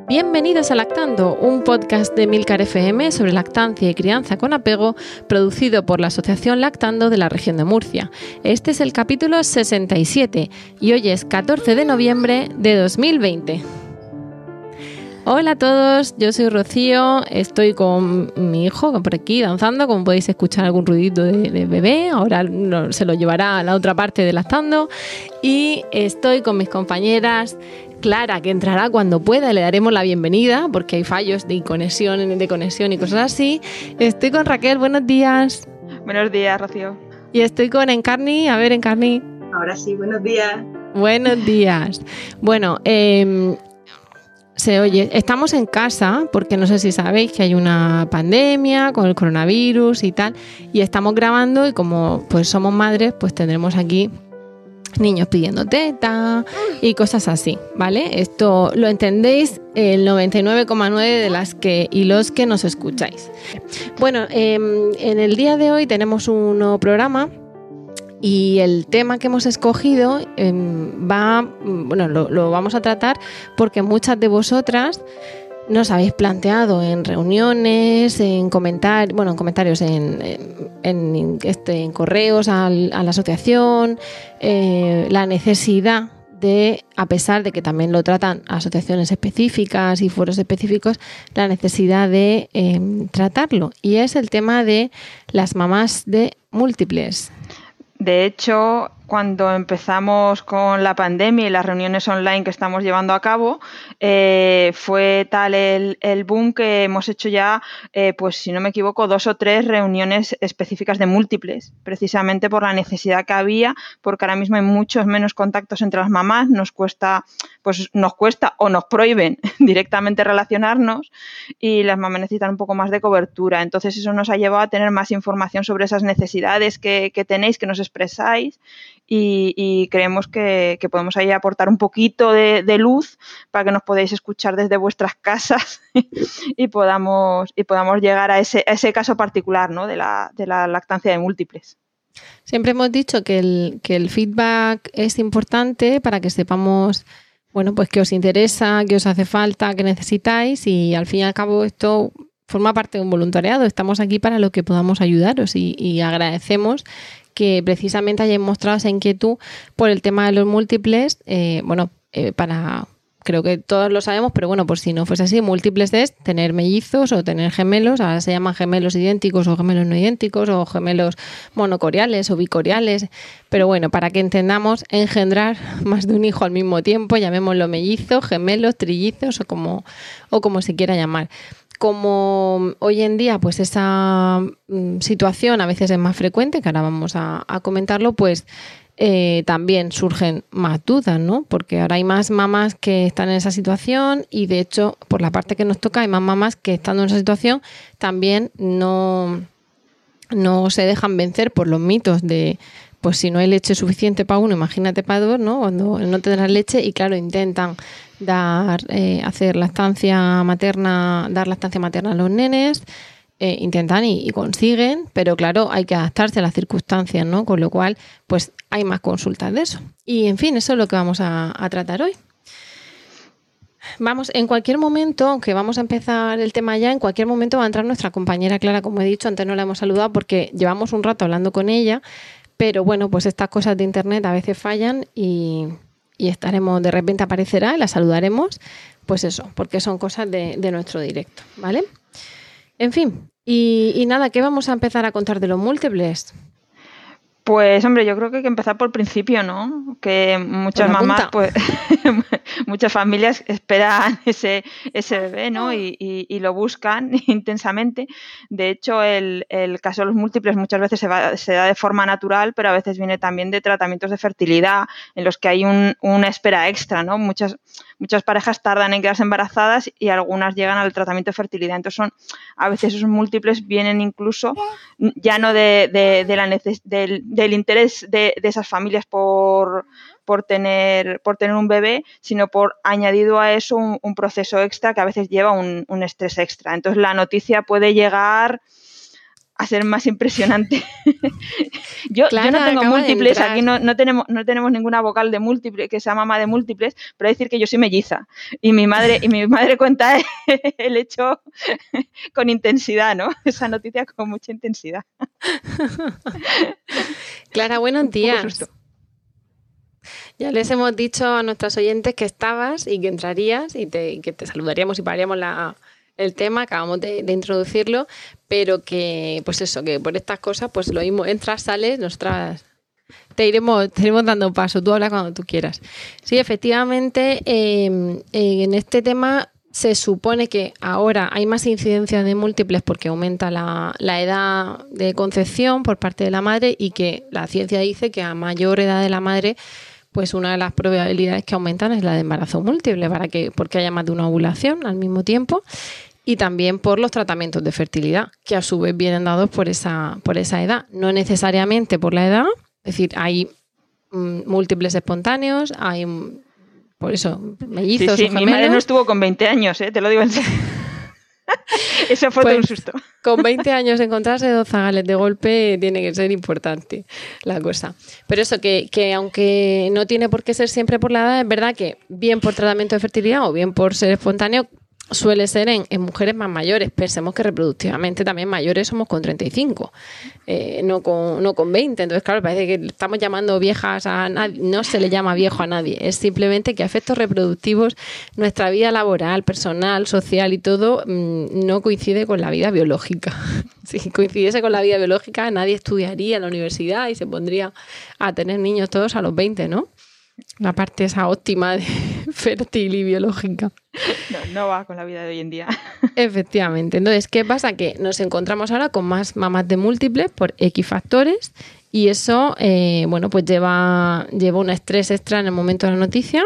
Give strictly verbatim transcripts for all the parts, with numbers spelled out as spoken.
Bienvenidos a Lactando, un podcast de Milcar F M sobre lactancia y crianza con apego, producido por la Asociación Lactando de la región de Murcia. Este es el capítulo sesenta y siete y hoy es catorce de noviembre de dos mil veinte. Hola a todos, yo soy Rocío, estoy con mi hijo por aquí danzando, como podéis escuchar algún ruidito de, de bebé, ahora no, se lo llevará a la otra parte de Lactando, y estoy con mis compañeras Clara, que entrará cuando pueda, le daremos la bienvenida porque hay fallos de conexión, de conexión y cosas así. Estoy con Raquel, buenos días. Buenos días, Rocío. Y estoy con Encarni, a ver Encarni. Ahora sí, buenos días. Buenos días. Bueno, eh, se oye, estamos en casa porque no sé si sabéis que hay una pandemia con el coronavirus y tal, y estamos grabando y como pues somos madres, pues tendremos aquí niños pidiendo teta y cosas así, ¿vale? Esto lo entendéis el noventa y nueve coma nueve de las que y los que nos escucháis. Bueno, eh, en el día de hoy tenemos un nuevo programa y el tema que hemos escogido eh, va, bueno, lo, lo vamos a tratar porque muchas de vosotras nos habéis planteado en reuniones, en comentarios, bueno, en comentarios, en, en, en, este, en correos al, a la asociación, eh, la necesidad de, a pesar de que también lo tratan asociaciones específicas y foros específicos, la necesidad de eh, tratarlo. Y es el tema de las mamás de múltiples. De hecho, cuando empezamos con la pandemia y las reuniones online que estamos llevando a cabo, eh, fue tal el, el boom que hemos hecho ya, eh, pues si no me equivoco, dos o tres reuniones específicas de múltiples, precisamente por la necesidad que había, porque ahora mismo hay muchos menos contactos entre las mamás, nos cuesta, pues nos cuesta o nos prohíben directamente relacionarnos y las mamás necesitan un poco más de cobertura. Entonces eso nos ha llevado a tener más información sobre esas necesidades que, que tenéis, que nos expresáis. Y, y creemos que, que podemos ahí aportar un poquito de, de luz para que nos podáis escuchar desde vuestras casas y podamos y podamos llegar a ese, a ese caso particular, ¿no? de, la, de la lactancia de múltiples. Siempre hemos dicho que el, que el feedback es importante para que sepamos, bueno, pues qué os interesa, qué os hace falta, qué necesitáis, y al fin y al cabo esto forma parte de un voluntariado. Estamos aquí para lo que podamos ayudaros y, y agradecemos que precisamente hayáis mostrado esa inquietud por el tema de los múltiples, eh, bueno, eh, para, creo que todos lo sabemos, pero bueno, por si no fuese así, múltiples es tener mellizos o tener gemelos, ahora se llaman gemelos idénticos o gemelos no idénticos o gemelos monocoriales o bicoriales, pero bueno, para que entendamos, engendrar más de un hijo al mismo tiempo, llamémoslo mellizos, gemelos, trillizos o como, o como se quiera llamar. Como hoy en día pues esa mm, situación a veces es más frecuente, que ahora vamos a, a comentarlo, pues eh, también surgen más dudas, ¿no? Porque ahora hay más mamás que están en esa situación y de hecho por la parte que nos toca hay más mamás que estando en esa situación también no, no se dejan vencer por los mitos de pues si no hay leche suficiente para uno, imagínate para dos, ¿no? Cuando no tendrás leche y claro, intentan dar, eh, hacer lactancia materna, dar lactancia materna a los nenes, eh, intentan y, y consiguen, pero claro, hay que adaptarse a las circunstancias, ¿no? Con lo cual, pues hay más consultas de eso. Y en fin, eso es lo que vamos a, a tratar hoy. Vamos, en cualquier momento, aunque vamos a empezar el tema ya, en cualquier momento va a entrar nuestra compañera Clara, como he dicho, antes no la hemos saludado porque llevamos un rato hablando con ella, pero bueno, pues estas cosas de internet a veces fallan y, y estaremos, de repente aparecerá y la saludaremos, pues eso, porque son cosas de, de nuestro directo, ¿vale? En fin, y, y nada, ¿qué vamos a empezar a contar de los múltiples? Pues hombre, yo creo que hay que empezar por el principio, ¿no? Que muchas mamás, pues, muchas familias esperan ese, ese bebé, ¿no? Y, y, y lo buscan intensamente. De hecho, el, el caso de los múltiples muchas veces se, va, se da de forma natural, pero a veces viene también de tratamientos de fertilidad en los que hay un, una espera extra, ¿no? Muchas, muchas parejas tardan en quedarse embarazadas y algunas llegan al tratamiento de fertilidad. Entonces, son, a veces esos múltiples vienen incluso ya no de, de, de la neces- del, del interés de, de esas familias por, por, tener, por tener un bebé, sino por añadido a eso un, un proceso extra que a veces lleva un, un estrés extra. Entonces la noticia puede llegar a ser más impresionante. yo, Clara, yo no tengo acaba de múltiples, entrar. aquí no, no, tenemos, no tenemos ninguna vocal de múltiple que sea mamá de múltiples, pero hay que decir que yo soy melliza. Y mi madre, y mi madre cuenta el hecho con intensidad, ¿no? Esa noticia con mucha intensidad. Clara, buenos Un poco días. susto. Ya les hemos dicho a nuestros oyentes que estabas y que entrarías y, te, y que te saludaríamos y pararíamos la, el tema, acabamos de, de introducirlo, pero que, pues eso, que por estas cosas, pues lo mismo, entras, sales, nosotras te iremos, te iremos dando paso, tú hablas cuando tú quieras. Sí, efectivamente, eh, en este tema se supone que ahora hay más incidencia de múltiples porque aumenta la, la edad de concepción por parte de la madre y que la ciencia dice que a mayor edad de la madre, pues una de las probabilidades que aumentan es la de embarazo múltiple, para que, porque haya más de una ovulación al mismo tiempo, y también por los tratamientos de fertilidad, que a su vez vienen dados por esa, por esa edad, no necesariamente por la edad, es decir, hay mm, múltiples espontáneos, hay, por eso, mellizos sí, sí, o gemelos. Mi madre no estuvo con veinte años, ¿eh? Te lo digo en serio. Eso fue pues, todo un susto. Con veinte años encontrarse dos zagales de golpe tiene que ser importante la cosa. Pero eso, que, que aunque no tiene por qué ser siempre por la edad, es verdad que bien por tratamiento de fertilidad o bien por ser espontáneo, suele ser en, en mujeres más mayores. Pensemos que reproductivamente también mayores somos con treinta y cinco, eh, no, con, no con veinte. Entonces, claro, parece que estamos llamando viejas a nadie. No se le llama viejo a nadie. Es simplemente que a efectos reproductivos nuestra vida laboral, personal, social y todo mmm, no coincide con la vida biológica. Si coincidiese con la vida biológica, nadie estudiaría en la universidad y se pondría a tener niños todos a los veinte, ¿no? La parte esa óptima de fértil y biológica. No, no va con la vida de hoy en día. Efectivamente. Entonces, ¿qué pasa? Que nos encontramos ahora con más mamás de múltiples por X factores y eso, eh, bueno, pues lleva, lleva un estrés extra en el momento de la noticia.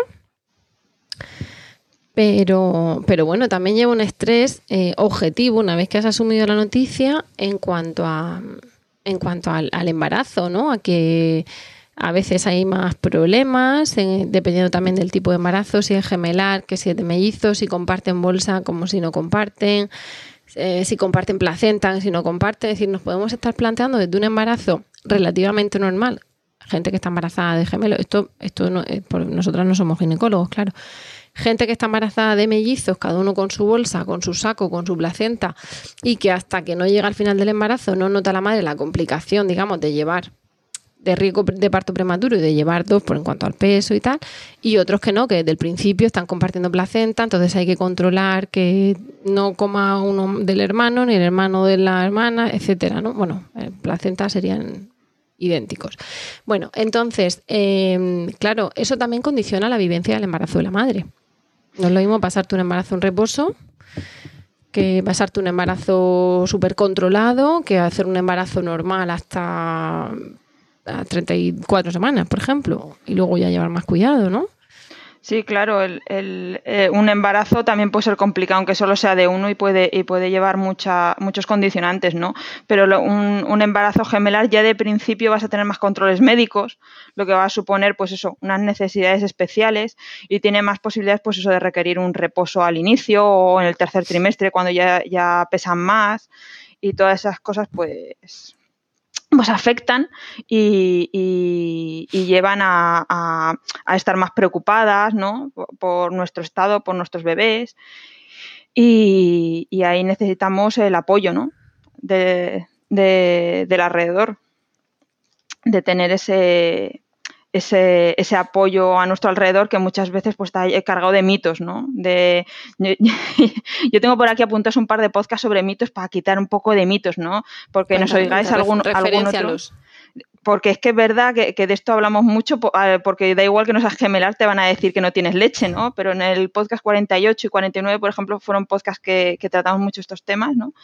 Pero, pero bueno, también lleva un estrés eh, objetivo una vez que has asumido la noticia en cuanto a, en cuanto al, al embarazo, ¿no? A que a veces hay más problemas, eh, dependiendo también del tipo de embarazo, si es gemelar, que si es de mellizos, si comparten bolsa, como si no comparten, eh, si comparten placenta, si no comparten. Es decir, nos podemos estar planteando desde un embarazo relativamente normal, gente que está embarazada de gemelos, esto, esto no, eh, por, nosotras no somos ginecólogos, claro. Gente que está embarazada de mellizos, cada uno con su bolsa, con su saco, con su placenta, y que hasta que no llega al final del embarazo no nota la madre la complicación, digamos, de llevar de riesgo de parto prematuro y de llevar dos por en cuanto al peso y tal, y otros que no, que desde el principio están compartiendo placenta, entonces hay que controlar que no coma uno del hermano ni el hermano de la hermana, etcétera, ¿no? Bueno, eh, placenta serían idénticos. Bueno, entonces, eh, claro, eso también condiciona la vivencia del embarazo de la madre. No es lo mismo pasarte un embarazo en reposo que pasarte un embarazo súper controlado, que hacer un embarazo normal hasta a treinta y cuatro semanas, por ejemplo, y luego ya llevar más cuidado, ¿no? Sí, claro, el, el, eh, un embarazo también puede ser complicado, aunque solo sea de uno y puede, y puede llevar mucha, muchos condicionantes, ¿no? Pero lo, un, un embarazo gemelar ya de principio vas a tener más controles médicos, lo que va a suponer, pues eso, unas necesidades especiales y tiene más posibilidades, pues eso, de requerir un reposo al inicio o en el tercer trimestre cuando ya, ya pesan más y todas esas cosas, pues... pues afectan y, y, y llevan a, a, a estar más preocupadas, ¿no? por, por nuestro estado, por nuestros bebés y, y ahí necesitamos el apoyo, ¿no? de, de, del alrededor, de tener ese, ese, ese apoyo a nuestro alrededor que muchas veces pues está cargado de mitos, ¿no? De, yo, yo tengo por aquí apuntados un par de podcasts sobre mitos para quitar un poco de mitos, ¿no? Porque nos oigáis algún, algún otro. Porque es que es verdad que, que de esto hablamos mucho, porque da igual que no seas gemelar, te van a decir que no tienes leche, ¿no? Pero en el podcast cuarenta y ocho y cuarenta y nueve, por ejemplo, fueron podcasts que, que tratamos mucho estos temas, ¿no?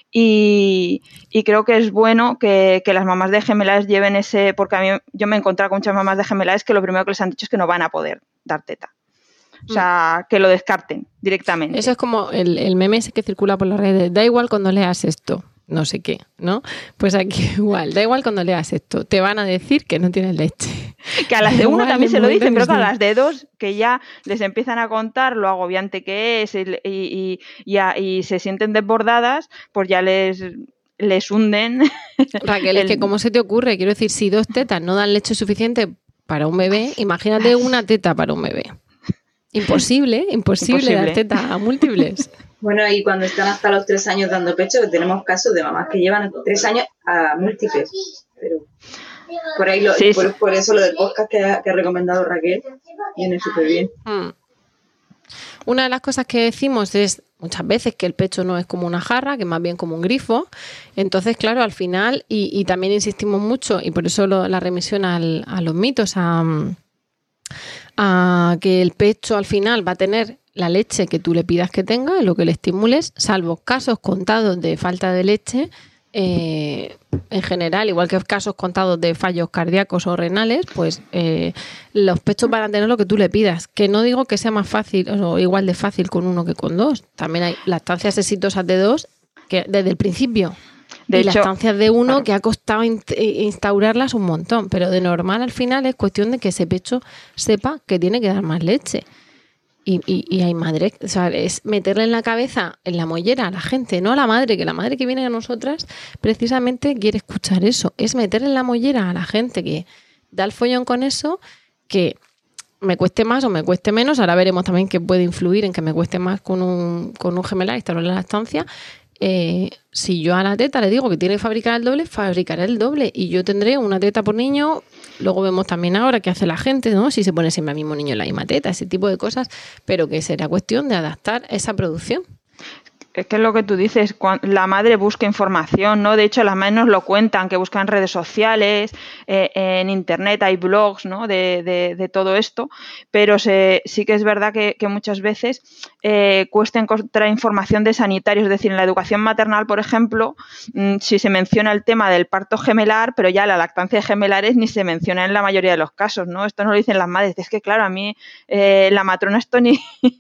Y, y creo que es bueno que, que las mamás de gemelares lleven ese, porque a mí yo me he encontrado con muchas mamás de gemelares que lo primero que les han dicho es que no van a poder dar teta. O sea, que lo descarten directamente. Eso es como el, el meme ese que circula por las redes. Da igual cuando leas esto, no sé qué, ¿no? Pues aquí igual, da igual cuando leas esto. Te van a decir que no tienes leche. Que a las de uno también se lo dicen, pero que a las de dos, que ya les empiezan a contar lo agobiante que es y, y, y, y, a, y se sienten desbordadas, pues ya les... les hunden. Raquel, el... es que ¿cómo se te ocurre? Quiero decir, si dos tetas no dan leche suficiente para un bebé, imagínate una teta para un bebé. Imposible, imposible, imposible. Dar tetas a múltiples. Bueno, y cuando están hasta los tres años dando pecho, tenemos casos de mamás que llevan tres años a múltiples. Pero por ahí lo, sí, por, sí. por eso lo del podcast que ha, que ha recomendado Raquel viene súper bien. Hmm. Una de las cosas que decimos es muchas veces que el pecho no es como una jarra, que es más bien como un grifo. Entonces, claro, al final, y, y también insistimos mucho, y por eso lo, la remisión al, a los mitos, a, a que el pecho al final va a tener la leche que tú le pidas que tenga, lo que le estimules, salvo casos contados de falta de leche, eh, en general, igual que casos contados de fallos cardíacos o renales, pues eh, los pechos van a tener lo que tú le pidas. Que no digo que sea más fácil o igual de fácil con uno que con dos. También hay lactancias exitosas de dos que desde el principio. De y hecho, lactancias de uno claro. que ha costado instaurarlas un montón. Pero de normal al final es cuestión de que ese pecho sepa que tiene que dar más leche. Y, y, y hay madres, o sea, es meterle en la cabeza, en la mollera a la gente, no a la madre, que la madre que viene a nosotras precisamente quiere escuchar eso. Es meterle en la mollera a la gente que da el follón con eso, que me cueste más o me cueste menos. Ahora veremos también qué puede influir en que me cueste más con un, con un gemelar instaurar la lactancia. Eh, si yo a la teta le digo que tiene que fabricar el doble, fabricaré el doble y yo tendré una teta por niño. Luego vemos también ahora qué hace la gente, ¿no? Si se pone siempre al mismo niño en la misma teta, ese tipo de cosas, pero que será cuestión de adaptar esa producción. Es que es lo que tú dices, la madre busca información, ¿no? De hecho, las madres nos lo cuentan, que buscan redes sociales, eh, en internet hay blogs, ¿no? De, de, de todo esto, pero se, sí que es verdad que, que muchas veces eh, cuesta encontrar información de sanitarios, es decir, en la educación maternal, por ejemplo, mmm, si se menciona el tema del parto gemelar, pero ya la lactancia de gemelares ni se menciona en la mayoría de los casos, ¿no? Esto no lo dicen las madres, es que claro, a mí eh, la matrona esto ni,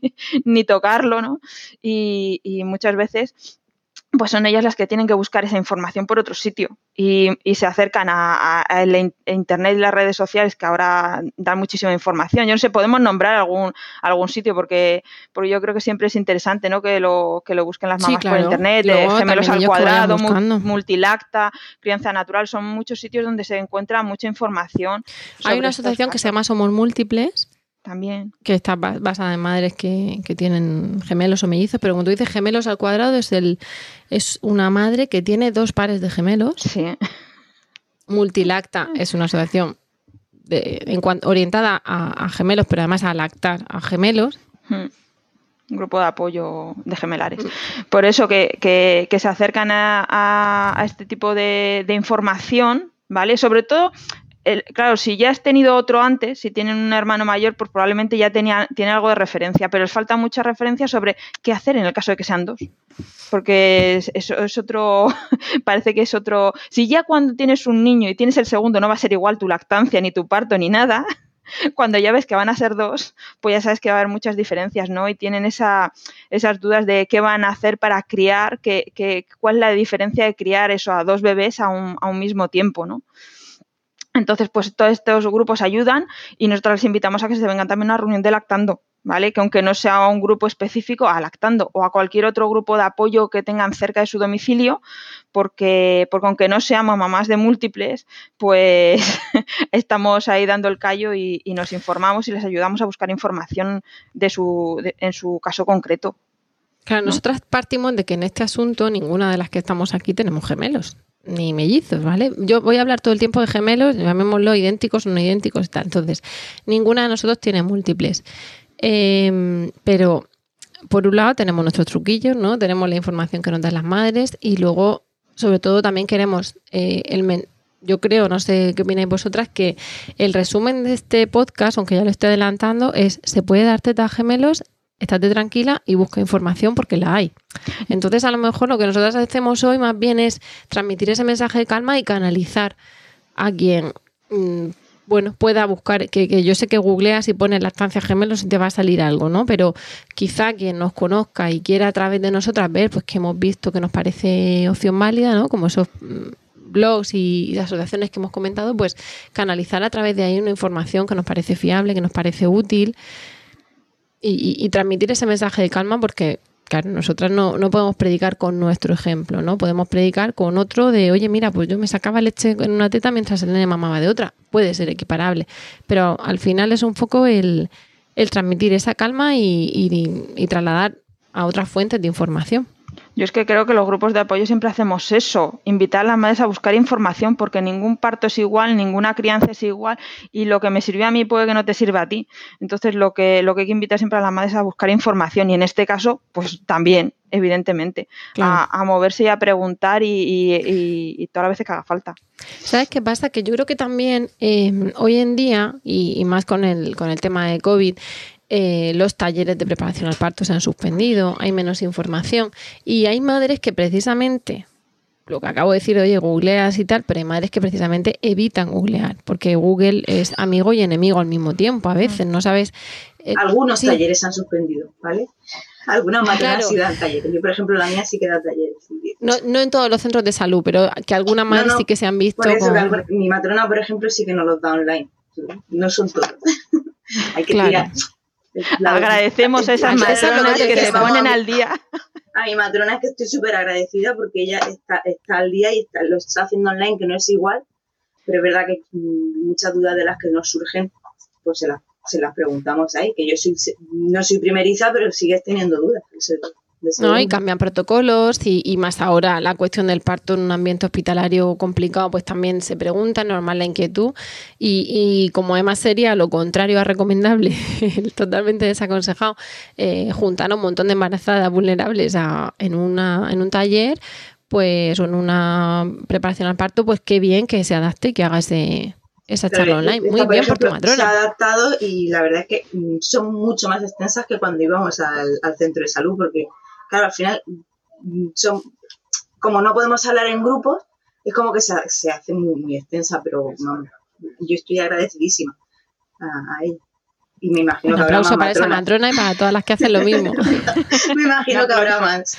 ni tocarlo, ¿no? Y, y muchas Muchas veces pues son ellas las que tienen que buscar esa información por otro sitio y, y se acercan a, a, a el internet y las redes sociales que ahora dan muchísima información. Yo no sé, podemos nombrar algún algún sitio porque, porque yo creo que siempre es interesante, ¿no? que lo que lo busquen las mamás sí, claro. por internet, Luego, gemelos al cuadrado, multilacta, crianza natural, son muchos sitios donde se encuentra mucha información. Hay una asociación que se llama Somos Múltiples. También. Que está basada en madres que, que tienen gemelos o mellizos, pero cuando tú dices gemelos al cuadrado es el es una madre que tiene dos pares de gemelos. Sí. Multilacta es una asociación de, en cuanto, orientada a, a gemelos, pero además a lactar a gemelos. Hmm. Un grupo de apoyo de gemelares. Por eso que, que, que se acercan a, a, a este tipo de, de información, ¿vale? Sobre todo... El, claro, si ya has tenido otro antes, si tienen un hermano mayor, pues probablemente ya tenía, tiene algo de referencia, pero les falta mucha referencia sobre qué hacer en el caso de que sean dos. Porque es, es, es otro, parece que es otro... Si ya cuando tienes un niño y tienes el segundo no va a ser igual tu lactancia, ni tu parto, ni nada, cuando ya ves que van a ser dos, pues ya sabes que va a haber muchas diferencias, ¿no? Y tienen esa, esas dudas de qué van a hacer para criar, que, que, cuál es la diferencia de criar eso a dos bebés a un, a un mismo tiempo, ¿no? Entonces, pues todos estos grupos ayudan y nosotros les invitamos a que se vengan también a una reunión de lactando, ¿vale? Que aunque no sea un grupo específico, a lactando o a cualquier otro grupo de apoyo que tengan cerca de su domicilio, porque, porque aunque no seamos mamás de múltiples, pues estamos ahí dando el callo y, y nos informamos y les ayudamos a buscar información de su, de, en su caso concreto. Claro, ¿no? Nosotras partimos de que en este asunto ninguna de las que estamos aquí tenemos gemelos. Ni mellizos, ¿vale? Yo voy a hablar todo el tiempo de gemelos, llamémoslo idénticos o no idénticos y tal. Entonces, ninguna de nosotros tiene múltiples. Eh, pero, por un lado, tenemos nuestros truquillos, ¿no? Tenemos la información que nos dan las madres y luego, sobre todo, también queremos, eh, el men- yo creo, no sé qué opináis vosotras, que el resumen de este podcast, aunque ya lo estoy adelantando, es ¿se puede dar teta a gemelos? Estate tranquila y busca información porque la hay. Entonces, a lo mejor lo que nosotros hacemos hoy más bien es transmitir ese mensaje de calma y canalizar a quien, mmm, bueno, pueda buscar, que, que yo sé que googleas y pones lactancia gemelos y te va a salir algo, ¿no? Pero quizá quien nos conozca y quiera a través de nosotras ver, pues que hemos visto que nos parece opción válida, ¿no? Como esos blogs y, y asociaciones que hemos comentado, pues canalizar a través de ahí una información que nos parece fiable, que nos parece útil. Y, y, y transmitir ese mensaje de calma porque Claro, nosotras no, no podemos predicar con nuestro ejemplo, ¿no? Podemos predicar con otro de, oye, mira, pues yo me sacaba leche en una teta mientras el nene mamaba de otra. Puede ser equiparable, pero al final es un poco el, el transmitir esa calma y, y, y trasladar a otras fuentes de información. Yo es que creo que los grupos de apoyo siempre hacemos eso, invitar a las madres a buscar información, porque ningún parto es igual, ninguna crianza es igual, y lo que me sirvió a mí puede que no te sirva a ti. Entonces lo que, lo que hay que invitar siempre a las madres es a buscar información, y en este caso, pues también, evidentemente, claro. a, a moverse y a preguntar y, y, y, y todas las veces que haga falta. ¿Sabes qué pasa? Que yo creo que también eh, hoy en día, y, y más con el, con el tema de COVID, Eh, los talleres de preparación al parto se han suspendido, hay menos información y hay madres que precisamente, lo que acabo de decir, oye, googleas y tal, pero hay madres que precisamente evitan googlear, porque Google es amigo y enemigo al mismo tiempo, a veces, no sabes... Eh, Algunos sí. talleres se han suspendido, ¿vale? Algunas matronas claro. sí dan talleres. Yo, por ejemplo, la mía sí que da talleres. No, no en todos los centros de salud, pero que algunas madres no, no, sí que se han visto... Por eso, con... Mi matrona, por ejemplo, sí que no los da online. No son todos. Hay que claro. tirar... La, Agradecemos a esas matronas que, que se ponen al día. A mi matrona es que estoy súper agradecida porque ella está, está al día y está, lo está haciendo online, que no es igual, pero es verdad que muchas dudas de las que nos surgen, pues se las, se las preguntamos ahí, que yo soy, no soy primeriza, pero sigues teniendo dudas. Eso, no, y cambian protocolos y, y más ahora la cuestión del parto en un ambiente hospitalario complicado, pues también se pregunta, normal la inquietud y, y como además sería lo contrario a recomendable, totalmente desaconsejado, eh, juntar a un montón de embarazadas vulnerables a, en, una, en un taller pues o en una preparación al parto, pues qué bien que se adapte y que haga ese... esa charla online. Muy esta, bien por, ejemplo, por tu matrona. Se ha adaptado y la verdad es que son mucho más extensas que cuando íbamos al, al centro de salud, porque claro, al final son, como no podemos hablar en grupos, es como que se, se hace muy, muy extensa, pero no, yo estoy agradecidísima a, a ella. Y me imagino Un que habrá más aplauso para matronas. esa matrona y para todas las que hacen lo mismo. Me imagino que habrá más.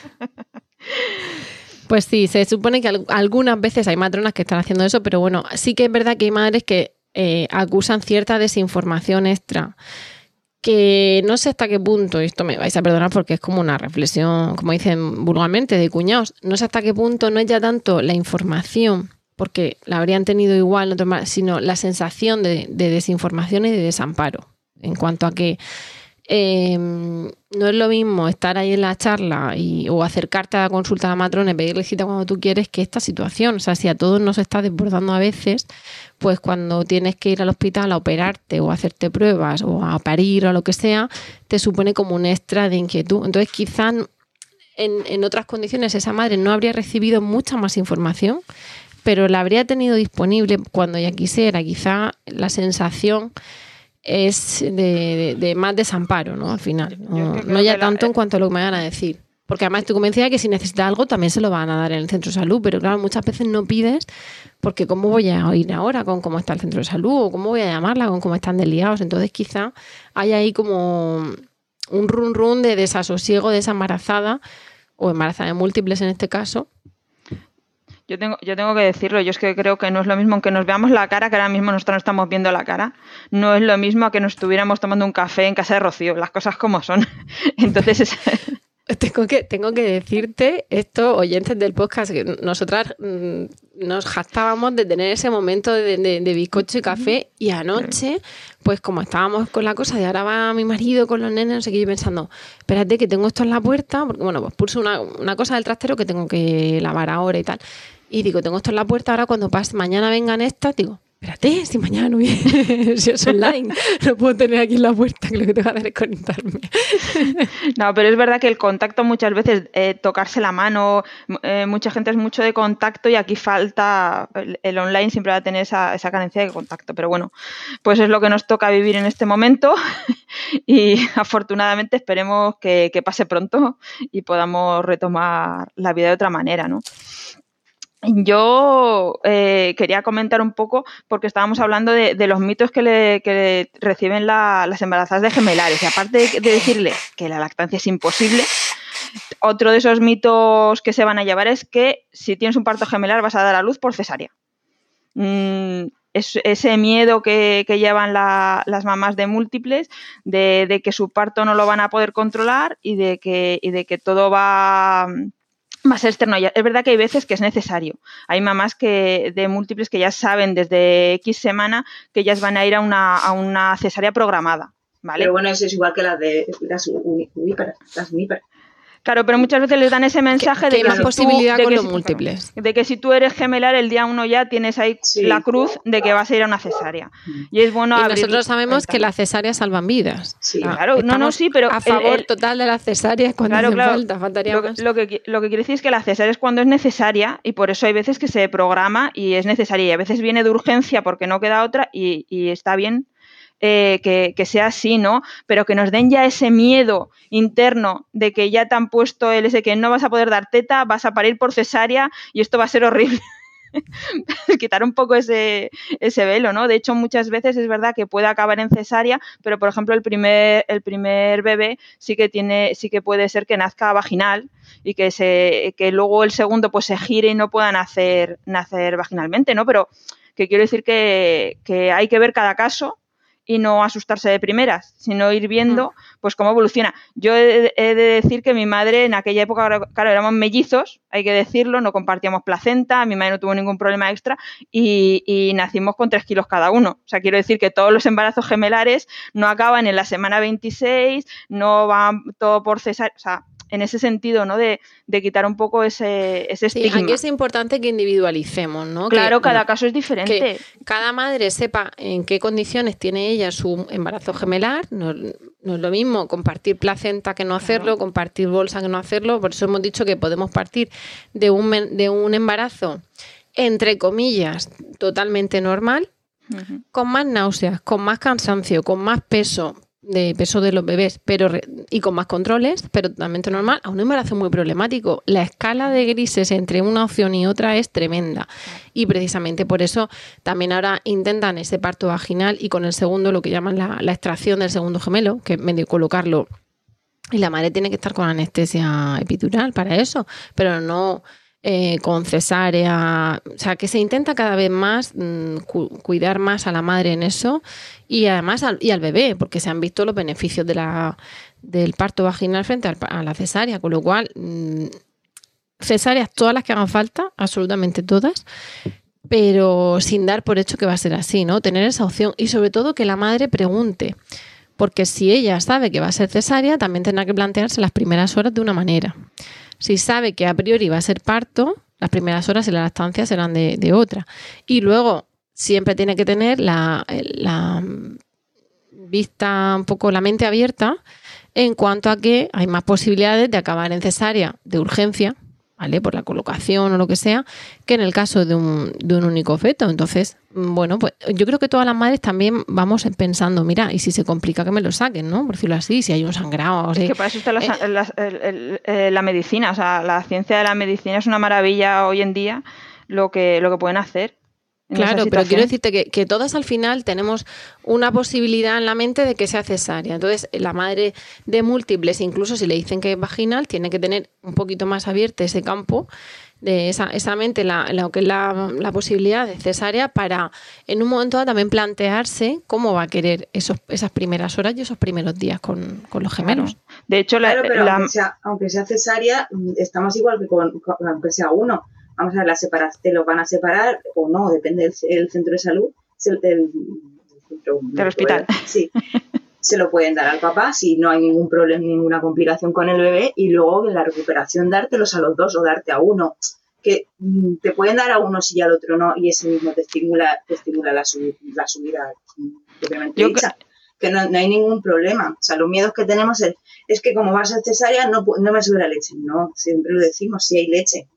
Pues sí, se supone que algunas veces hay matronas que están haciendo eso, pero bueno, sí que es verdad que hay madres que eh, acusan cierta desinformación extra, que no sé hasta qué punto, y esto me vais a perdonar porque es como una reflexión, como dicen vulgarmente, de cuñados, no sé hasta qué punto no es ya tanto la información, porque la habrían tenido igual, sino la sensación de, de desinformación y de desamparo, en cuanto a que Eh, no es lo mismo estar ahí en la charla y, o acercarte a la consulta de la matrona y pedirle cita cuando tú quieres que esta situación. O sea, si a todos nos está desbordando a veces, pues cuando tienes que ir al hospital a operarte o a hacerte pruebas o a parir o lo que sea, te supone como un extra de inquietud. Entonces quizás en, en otras condiciones esa madre no habría recibido mucha más información, pero la habría tenido disponible cuando ella quisiera. Quizá la sensación es de, de, de más desamparo, ¿no? Al final, no, no ya tanto la... en cuanto a lo que me van a decir. Porque además estoy convencida de que si necesitas algo también se lo van a dar en el centro de salud, pero claro, muchas veces no pides porque ¿cómo voy a ir ahora con cómo está el centro de salud? ¿O cómo voy a llamarla con cómo están desliados? Entonces quizá hay ahí como un run run de desasosiego de esa embarazada o embarazada de múltiples en este caso. Yo tengo, yo tengo que decirlo, yo es que creo que no es lo mismo aunque nos veamos la cara, que ahora mismo nosotros no estamos viendo la cara, no es lo mismo a que nos estuviéramos tomando un café en casa de Rocío, las cosas como son. Entonces es... Tengo que, tengo que decirte esto, oyentes del podcast, que nosotras mmm, nos jactábamos de tener ese momento de, de, de bizcocho y café, y anoche, pues como estábamos con la cosa de ahora va mi marido con los nenes, no sé qué, yo pensando, espérate que tengo esto en la puerta, porque bueno, pues pulso una, una cosa del trastero que tengo que lavar ahora y tal, y digo, tengo esto en la puerta, ahora cuando pase, mañana vengan estas, digo, espérate, si mañana no viene, si es online, no puedo tener aquí en la puerta, que lo que tengo que hacer es conectarme. No, pero es verdad que el contacto muchas veces, eh, tocarse la mano, eh, mucha gente es mucho de contacto y aquí falta, el, el online siempre va a tener esa, esa carencia de contacto, pero bueno, pues es lo que nos toca vivir en este momento y afortunadamente esperemos que, que pase pronto y podamos retomar la vida de otra manera, ¿no? Yo eh, quería comentar un poco, porque estábamos hablando de, de los mitos que, le, que reciben la, las embarazadas de gemelares. Y aparte de, de decirle que la lactancia es imposible, otro de esos mitos que se van a llevar es que si tienes un parto gemelar vas a dar a luz por cesárea. Mm, es, ese miedo que, que llevan la, las mamás de múltiples, de, de que su parto no lo van a poder controlar y de que, y de que todo va... más externo. Es verdad que hay veces que es necesario. Hay mamás que de múltiples que ya saben desde X semana que ellas van a ir a una, a una cesárea programada, ¿vale? Pero bueno, eso es igual que las de las uníparas, las uníparas. Claro, pero muchas veces les dan ese mensaje de que, que hay más si posibilidad tú, con de los si, múltiples. De que si tú eres gemelar, el día uno ya tienes ahí sí. la cruz de que vas a ir a una cesárea. Y es bueno y abrir... nosotros sabemos que las cesáreas salvan vidas. Sí, claro. No, no, sí, pero... a favor el, el, total de las cesáreas cuando claro, hacen claro. falta. Faltaría lo, más. Lo que, lo que quiere decir es que la cesárea es cuando es necesaria y por eso hay veces que se programa y es necesaria. Y a veces viene de urgencia porque no queda otra y, y está bien. Eh, que, que sea así, ¿no? Pero que nos den ya ese miedo interno de que ya te han puesto el ese que no vas a poder dar teta, vas a parir por cesárea y esto va a ser horrible. Quitar un poco ese, ese velo, ¿no? De hecho, muchas veces es verdad que puede acabar en cesárea, pero por ejemplo el primer, el primer bebé sí que tiene, sí que puede ser que nazca vaginal y que se, que luego el segundo pues se gire y no pueda nacer, nacer vaginalmente, ¿no? Pero que quiero decir que, que hay que ver cada caso y no asustarse de primeras, sino ir viendo pues cómo evoluciona. Yo he, he de decir que mi madre en aquella época, claro, éramos mellizos, hay que decirlo, no compartíamos placenta, mi madre no tuvo ningún problema extra y, y nacimos con tres kilos cada uno. O sea, quiero decir que todos los embarazos gemelares no acaban en la semana veintiséis, no van todo por cesárea, o sea, en ese sentido, ¿no? De, de quitar un poco ese, ese sí, estigma. aquí es importante que individualicemos, ¿no? Claro, que, cada bueno, caso es diferente. Que cada madre sepa en qué condiciones tiene ella su embarazo gemelar. No, no es lo mismo compartir placenta que no hacerlo, claro. compartir bolsa que no hacerlo. Por eso hemos dicho que podemos partir de un, de un embarazo, entre comillas, totalmente normal, uh-huh. con más náuseas, con más cansancio, con más peso, de peso de los bebés, pero y con más controles, pero totalmente normal, a un embarazo muy problemático. La escala de grises entre una opción y otra es tremenda. Y precisamente por eso también ahora intentan ese parto vaginal y con el segundo lo que llaman la, la extracción del segundo gemelo, que es medio colocarlo. Y la madre tiene que estar con anestesia epidural para eso, pero no... Eh, con cesárea, o sea, que se intenta cada vez más mmm, cu- cuidar más a la madre en eso y además al, y al bebé, porque se han visto los beneficios de la, del parto vaginal frente al, a la cesárea, con lo cual mmm, cesáreas todas las que hagan falta, absolutamente todas, pero sin dar por hecho que va a ser así, ¿no? Tener esa opción y sobre todo que la madre pregunte, porque si ella sabe que va a ser cesárea, también tendrá que plantearse las primeras horas de una manera. Si sabe que a priori va a ser parto, las primeras horas en la lactancia serán de, de otra. Y luego siempre tiene que tener la, la vista, un poco la mente abierta en cuanto a que hay más posibilidades de acabar en cesárea de urgencia, ¿vale? Por la colocación o lo que sea, que en el caso de un, de un único feto. Entonces, bueno, pues yo creo que todas las madres también vamos pensando, mira, y si se complica que me lo saquen, ¿no? Por decirlo así, si hay un sangrado. Es si... que para eso está la, eh... la, el, el, la medicina, o sea, la ciencia de la medicina es una maravilla hoy en día lo que, lo que pueden hacer. Claro, pero quiero decirte que, que todas al final tenemos una posibilidad en la mente de que sea cesárea. Entonces, la madre de múltiples, incluso si le dicen que es vaginal, tiene que tener un poquito más abierto ese campo, de esa, esa mente, la, lo que es la, la posibilidad de cesárea, para en un momento dado también plantearse cómo va a querer esos, esas primeras horas y esos primeros días con, con los gemelos. Claro. De hecho, la, claro, pero la... Aunque, sea, aunque sea cesárea, estamos igual que con, con aunque sea uno. Vamos a ver, la separa, te lo van a separar o no, depende del el centro de salud, el, el, el centro del hospital. Puede, sí, se lo pueden dar al papá si no hay ningún problema, ninguna complicación con el bebé y luego en la recuperación dártelos a los dos o darte a uno. Que mm, te pueden dar a uno si al otro no y ese mismo te estimula, te estimula la, subida, la subida propiamente Yo dicha. Que no, no hay ningún problema. O sea, los miedos que tenemos es, es que como va a ser cesárea no, no me sube la leche. No, siempre lo decimos, si hay leche.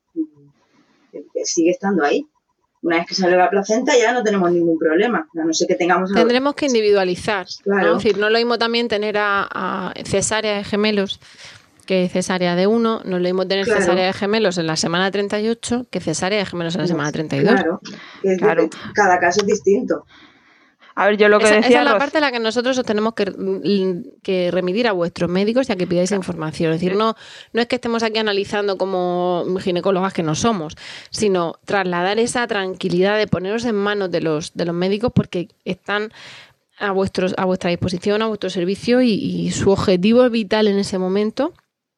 Sigue estando ahí. Una vez que sale la placenta ya no tenemos ningún problema, a no ser que tengamos... Tendremos que individualizar, claro. ¿no? Es decir, no es lo mismo también tener a, a cesárea de gemelos que cesárea de uno, no es lo mismo tener claro. cesárea de gemelos en la semana treinta y ocho que cesárea de gemelos en la semana treinta y dos. Claro, es claro. cada caso es distinto. A ver, yo lo que esa, decía... Esa es la Ros... parte en la que nosotros os tenemos que, que remitir a vuestros médicos y a que pidáis claro. información. Es decir, no, no es que estemos aquí analizando como ginecólogas que no somos, sino trasladar esa tranquilidad de poneros en manos de los, de los médicos porque están a, vuestros, a vuestra disposición, a vuestro servicio y, y su objetivo vital en ese momento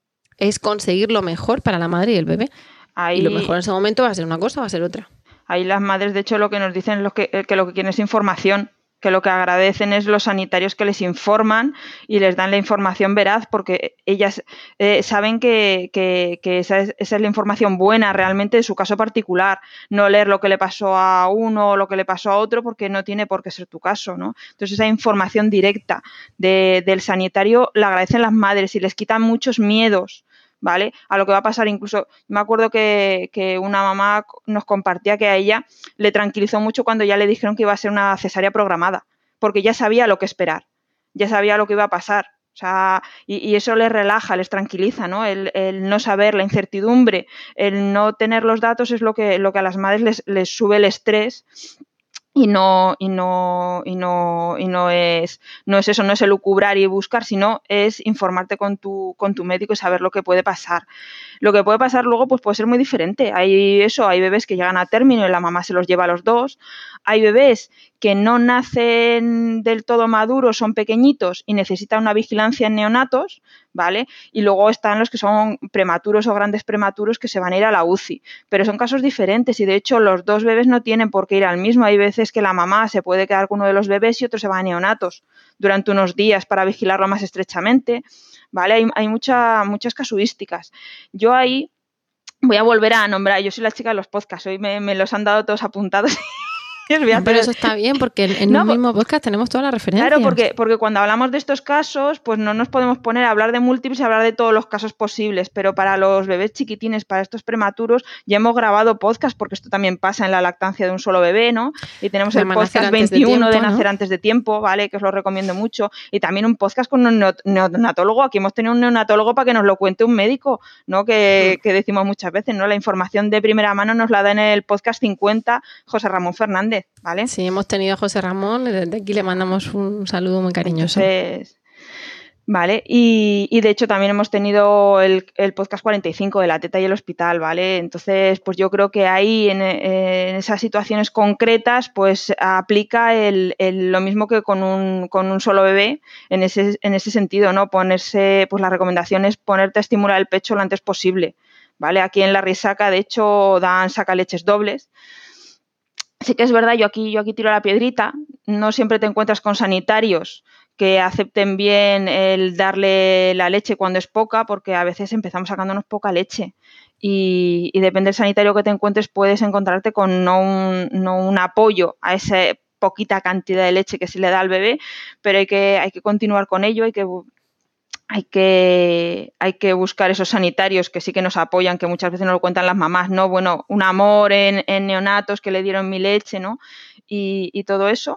es conseguir lo mejor para la madre y el bebé. Ahí... Y lo mejor en ese momento va a ser una cosa, va a ser otra. Ahí las madres, de hecho, lo que nos dicen es que, que lo que quieren es información, que lo que agradecen es los sanitarios que les informan y les dan la información veraz porque ellas eh, saben que, que, que esa, es, esa es la información buena realmente de su caso particular, no leer lo que le pasó a uno o lo que le pasó a otro porque no tiene por qué ser tu caso, ¿no? Entonces esa información directa de, del sanitario la agradecen las madres y les quitan muchos miedos, ¿vale? A lo que va a pasar. Incluso me acuerdo que, que una mamá nos compartía que a ella le tranquilizó mucho cuando ya le dijeron que iba a ser una cesárea programada, porque ya sabía lo que esperar, ya sabía lo que iba a pasar. O sea, y, y eso les relaja, les tranquiliza, ¿no? El, el no saber, la incertidumbre, el no tener los datos es lo que, lo que a las madres les, les sube el estrés. Y no, y no, y no, y no es, no es eso, no es elucubrar y buscar, sino es informarte con tu, con tu médico y saber lo que puede pasar. Lo que puede pasar luego, pues puede ser muy diferente. Hay eso, hay bebés que llegan a término y la mamá se los lleva a los dos. Hay bebés que no nacen del todo maduros, son pequeñitos y necesitan una vigilancia en neonatos, ¿vale? Y luego están los que son prematuros o grandes prematuros que se van a ir a la U C I. Pero son casos diferentes y de hecho los dos bebés no tienen por qué ir al mismo. Hay veces que la mamá se puede quedar con uno de los bebés y otro se va a neonatos durante unos días para vigilarlo más estrechamente, ¿vale? Hay, hay mucha, muchas casuísticas. Yo ahí voy a volver a nombrar, yo soy la chica de los podcasts, hoy me, me los han dado todos apuntados. No, pero eso está bien porque en no, un mismo podcast tenemos todas las referencias. Claro, porque, porque cuando hablamos de estos casos, pues no nos podemos poner a hablar de múltiples y hablar de todos los casos posibles, pero para los bebés chiquitines, para estos prematuros, ya hemos grabado podcast porque esto también pasa en la lactancia de un solo bebé, ¿no? Y tenemos el podcast veintiuno de, tiempo, de Nacer ¿no? antes de tiempo, ¿vale? Que os lo recomiendo mucho. Y también un podcast con un neonatólogo. Aquí hemos tenido un neonatólogo para que nos lo cuente un médico, ¿no? Que, mm. que decimos muchas veces, ¿no? La información de primera mano nos la da en el podcast cincuenta José Ramón Fernández, ¿vale? Sí, hemos tenido a José Ramón, desde aquí le mandamos un saludo muy cariñoso. Entonces, vale, y, y de hecho también hemos tenido el, el podcast cuarenta y cinco de la teta y el hospital, ¿vale? Entonces, pues yo creo que ahí en, en esas situaciones concretas, pues aplica el, el, lo mismo que con un, con un solo bebé, en ese, en ese sentido, ¿no? Ponerse, pues la recomendación es ponerte a estimular el pecho lo antes posible, ¿vale? Aquí en la Risaca, de hecho, dan sacaleches dobles. Sí que es verdad, yo aquí, yo aquí tiro la piedrita, no siempre te encuentras con sanitarios que acepten bien el darle la leche cuando es poca, porque a veces empezamos sacándonos poca leche y, y depende del sanitario que te encuentres, puedes encontrarte con no un, no un apoyo a esa poquita cantidad de leche que se le da al bebé, pero hay que, hay que continuar con ello, hay que... Hay que, hay que buscar esos sanitarios que sí que nos apoyan, que muchas veces nos lo cuentan las mamás, ¿no? Bueno, un amor en, en neonatos que le dieron mi leche, ¿no? Y, y todo eso.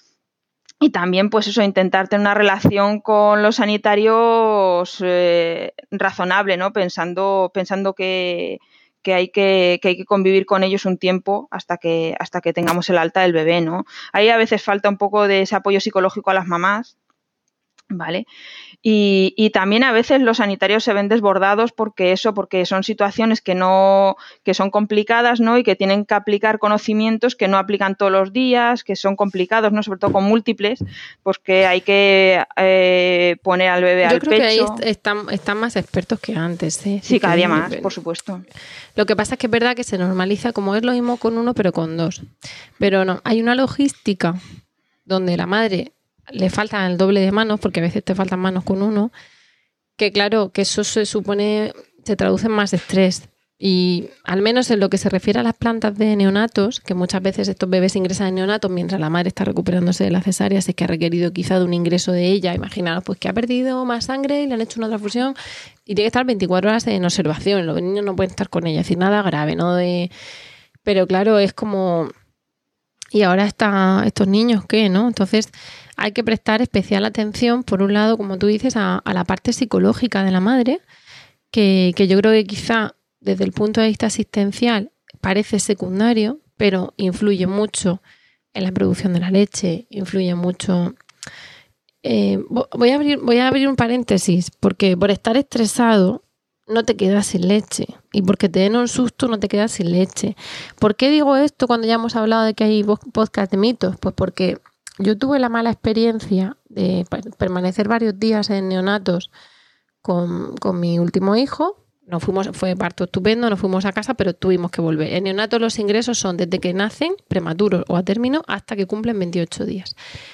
Y también, pues eso, intentar tener una relación con los sanitarios eh, razonable, ¿no? Pensando, pensando que, que, hay que, que hay que convivir con ellos un tiempo hasta que, hasta que tengamos el alta del bebé, ¿no? Ahí a veces falta un poco de ese apoyo psicológico a las mamás, ¿vale? Y, y también a veces los sanitarios se ven desbordados porque eso, porque son situaciones que no, que son complicadas, ¿no? Y que tienen que aplicar conocimientos que no aplican todos los días, que son complicados, ¿no? Sobre todo con múltiples, pues que hay que eh, poner al bebé Yo al creo pecho. Que ahí están, están más expertos que antes, ¿eh? Sí, cada día más, por supuesto. Lo que pasa es que es verdad que se normaliza como es lo mismo con uno, pero con dos. Pero no, hay una logística donde la madre le faltan el doble de manos, porque a veces te faltan manos con uno, que claro, que eso se supone, se traduce en más estrés. Y al menos en lo que se refiere a las plantas de neonatos, que muchas veces estos bebés ingresan en neonatos mientras la madre está recuperándose de la cesárea, si es que ha requerido quizá de un ingreso de ella, imaginaros pues que ha perdido más sangre y le han hecho una transfusión y tiene que estar veinticuatro horas en observación, los niños no pueden estar con ella, es decir, nada grave, ¿no? De... Pero claro, es como... ¿Y ahora está estos niños qué, no? Entonces hay que prestar especial atención, por un lado, como tú dices, a, a la parte psicológica de la madre, que, que yo creo que quizá desde el punto de vista asistencial parece secundario, pero influye mucho en la producción de la leche, influye mucho. Eh, voy a abrir, voy a abrir un paréntesis, porque por estar estresado no te quedas sin leche, y porque te den un susto no te quedas sin leche. ¿Por qué digo esto cuando ya hemos hablado de que hay podcast de mitos? Pues porque yo tuve la mala experiencia de permanecer varios días en neonatos con, con mi último hijo. Nos fuimos, fue parto estupendo, nos fuimos a casa, pero tuvimos que volver. En neonatos los ingresos son desde que nacen, prematuros o a término, hasta que cumplen veintiocho días.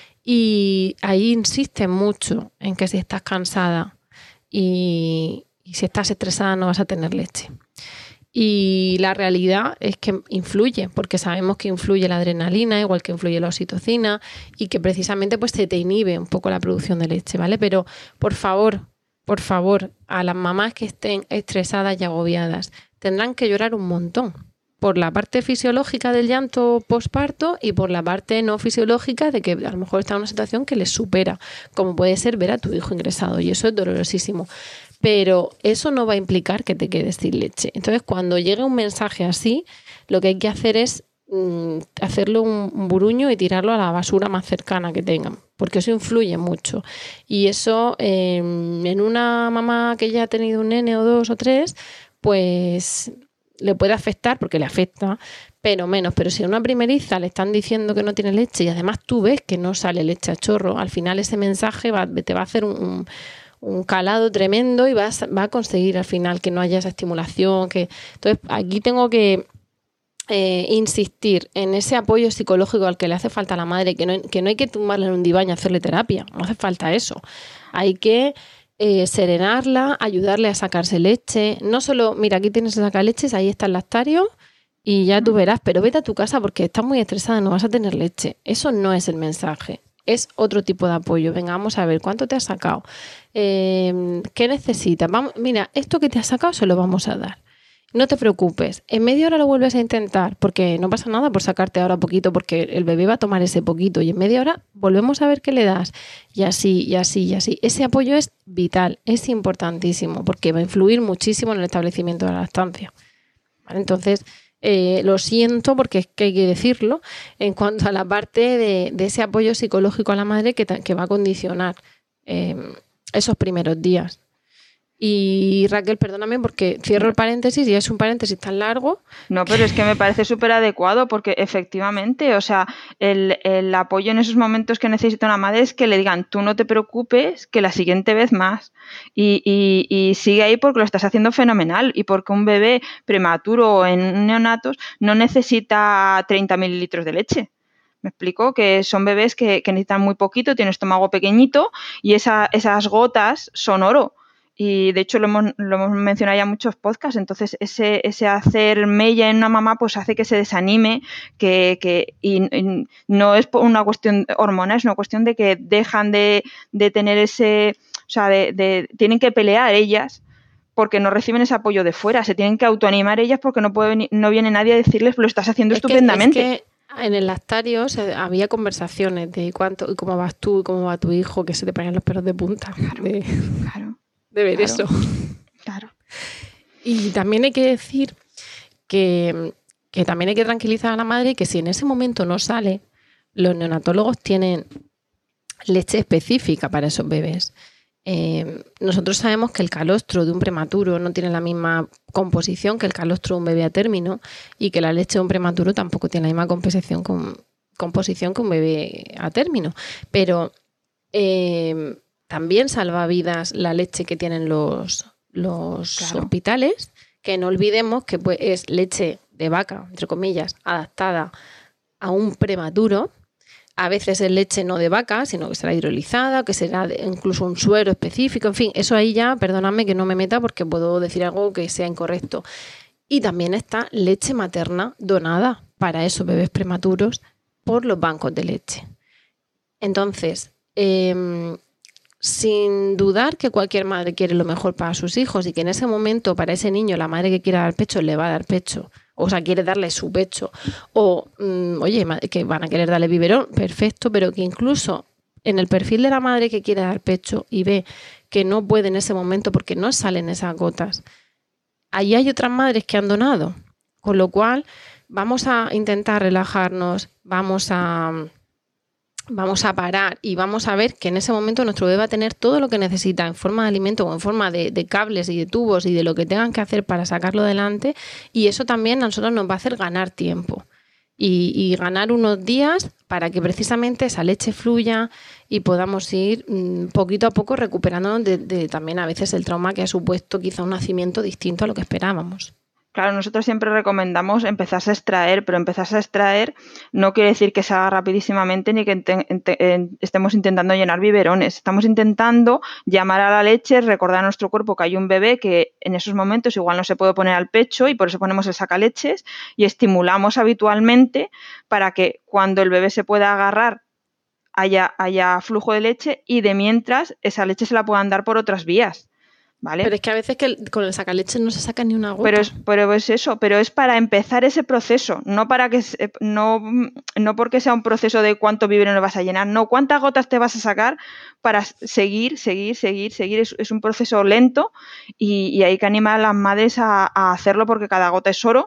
Y ahí insisten mucho en que si estás cansada y, y si estás estresada no vas a tener leche. Y la realidad es que influye, porque sabemos que influye la adrenalina, igual que influye la oxitocina, y que precisamente pues se te inhibe un poco la producción de leche, ¿vale? Pero por favor, por favor, a las mamás que estén estresadas y agobiadas, tendrán que llorar un montón. Por la parte fisiológica del llanto posparto y por la parte no fisiológica de que a lo mejor está en una situación que les supera, como puede ser ver a tu hijo ingresado, y eso es dolorosísimo. Pero eso no va a implicar que te quedes sin leche. Entonces, cuando llegue un mensaje así, lo que hay que hacer es mmm, hacerle un, un buruño y tirarlo a la basura más cercana que tengan, porque eso influye mucho. Y eso, eh, en una mamá que ya ha tenido un nene o dos o tres, pues le puede afectar, porque le afecta, pero menos. Pero si a una primeriza le están diciendo que no tiene leche y además tú ves que no sale leche a chorro, al final ese mensaje va, te va a hacer un... un un calado tremendo y vas, va a conseguir al final que no haya esa estimulación. Que... Entonces, aquí tengo que eh, insistir en ese apoyo psicológico al que le hace falta a la madre, que no, que no hay que tumbarle en un diván y hacerle terapia, no hace falta eso. Hay que eh, serenarla, ayudarle a sacarse leche. No solo, mira, aquí tienes que sacar leches, ahí está el lactario y ya tú verás, pero vete a tu casa porque estás muy estresada, no vas a tener leche. Eso no es el mensaje. Es otro tipo de apoyo. Venga, vamos a ver, ¿cuánto te has sacado? Eh, ¿Qué necesitas? Vamos, mira, esto que te has sacado se lo vamos a dar. No te preocupes. En media hora lo vuelves a intentar, porque no pasa nada por sacarte ahora poquito, porque el bebé va a tomar ese poquito y en media hora volvemos a ver qué le das. Y así, y así, y así. Ese apoyo es vital, es importantísimo, porque va a influir muchísimo en el establecimiento de la lactancia. ¿Vale? Entonces... Eh, lo siento porque es que hay que decirlo en cuanto a la parte de, de ese apoyo psicológico a la madre que, que va a condicionar eh, esos primeros días. Y Raquel, perdóname porque cierro el paréntesis y es un paréntesis tan largo. No, pero es que me parece súper adecuado porque efectivamente, o sea, el, el apoyo en esos momentos que necesita una madre es que le digan, tú no te preocupes, que la siguiente vez más. Y, y, y sigue ahí porque lo estás haciendo fenomenal y porque un bebé prematuro en neonatos no necesita treinta mililitros de leche. Me explico que son bebés que, que necesitan muy poquito, tienen estómago pequeñito y esa, esas gotas son oro. Y de hecho lo hemos, lo hemos mencionado ya en muchos podcasts, entonces ese, ese hacer mella en una mamá pues hace que se desanime, que, que y, y no es una cuestión hormonal, es una cuestión de que dejan de, de tener ese, o sea, de, de, tienen que pelear ellas porque no reciben ese apoyo de fuera, se tienen que autoanimar ellas porque no puede venir, no viene nadie a decirles lo estás haciendo es estupendamente. Que, es que en el lactario o sea, había conversaciones de cuánto y cómo vas tú y cómo va tu hijo, que se te ponían los pelos de punta. Claro, de... claro. de ver claro, eso. Claro. Y también hay que decir que, que también hay que tranquilizar a la madre que si en ese momento no sale, los neonatólogos tienen leche específica para esos bebés. Eh, nosotros sabemos que el calostro de un prematuro no tiene la misma composición que el calostro de un bebé a término y que la leche de un prematuro tampoco tiene la misma composición, con, composición que un bebé a término. Pero... Eh, también salva vidas la leche que tienen los, los claro. hospitales, que no olvidemos que pues, es leche de vaca, entre comillas, adaptada a un prematuro. A veces es leche no de vaca, sino que será hidrolizada, que será de, incluso un suero específico. En fin, eso ahí ya, perdóname que no me meta porque puedo decir algo que sea incorrecto. Y también está leche materna donada para esos bebés prematuros por los bancos de leche. Entonces, eh, sin dudar que cualquier madre quiere lo mejor para sus hijos y que en ese momento para ese niño la madre que quiera dar pecho le va a dar pecho, o sea, quiere darle su pecho, o mmm, oye, que van a querer darle biberón, perfecto, pero que incluso en el perfil de la madre que quiere dar pecho y ve que no puede en ese momento porque no salen esas gotas, ahí hay otras madres que han donado, con lo cual vamos a intentar relajarnos, vamos a, vamos a parar y vamos a ver que en ese momento nuestro bebé va a tener todo lo que necesita en forma de alimento o en forma de, de cables y de tubos y de lo que tengan que hacer para sacarlo adelante, y eso también a nosotros nos va a hacer ganar tiempo y, y ganar unos días para que precisamente esa leche fluya y podamos ir mmm, poquito a poco recuperándonos de, de también a veces el trauma que ha supuesto quizá un nacimiento distinto a lo que esperábamos. Claro, nosotros siempre recomendamos empezarse a extraer, pero empezarse a extraer no quiere decir que se haga rapidísimamente ni que ente- ente- estemos intentando llenar biberones. Estamos intentando llamar a la leche, recordar a nuestro cuerpo que hay un bebé que en esos momentos igual no se puede poner al pecho y por eso ponemos el sacaleches y estimulamos habitualmente para que cuando el bebé se pueda agarrar haya, haya flujo de leche y de mientras esa leche se la puedan dar por otras vías. ¿Vale? Pero es que a veces que el, con el sacaleche no se saca ni una gota. Pero es, pero es eso, pero es para empezar ese proceso, no para que no, no porque sea un proceso de cuánto biberón le vas a llenar, no, cuántas gotas te vas a sacar para seguir, seguir, seguir, seguir. Es, es un proceso lento y, y hay que animar a las madres a, a hacerlo porque cada gota es oro.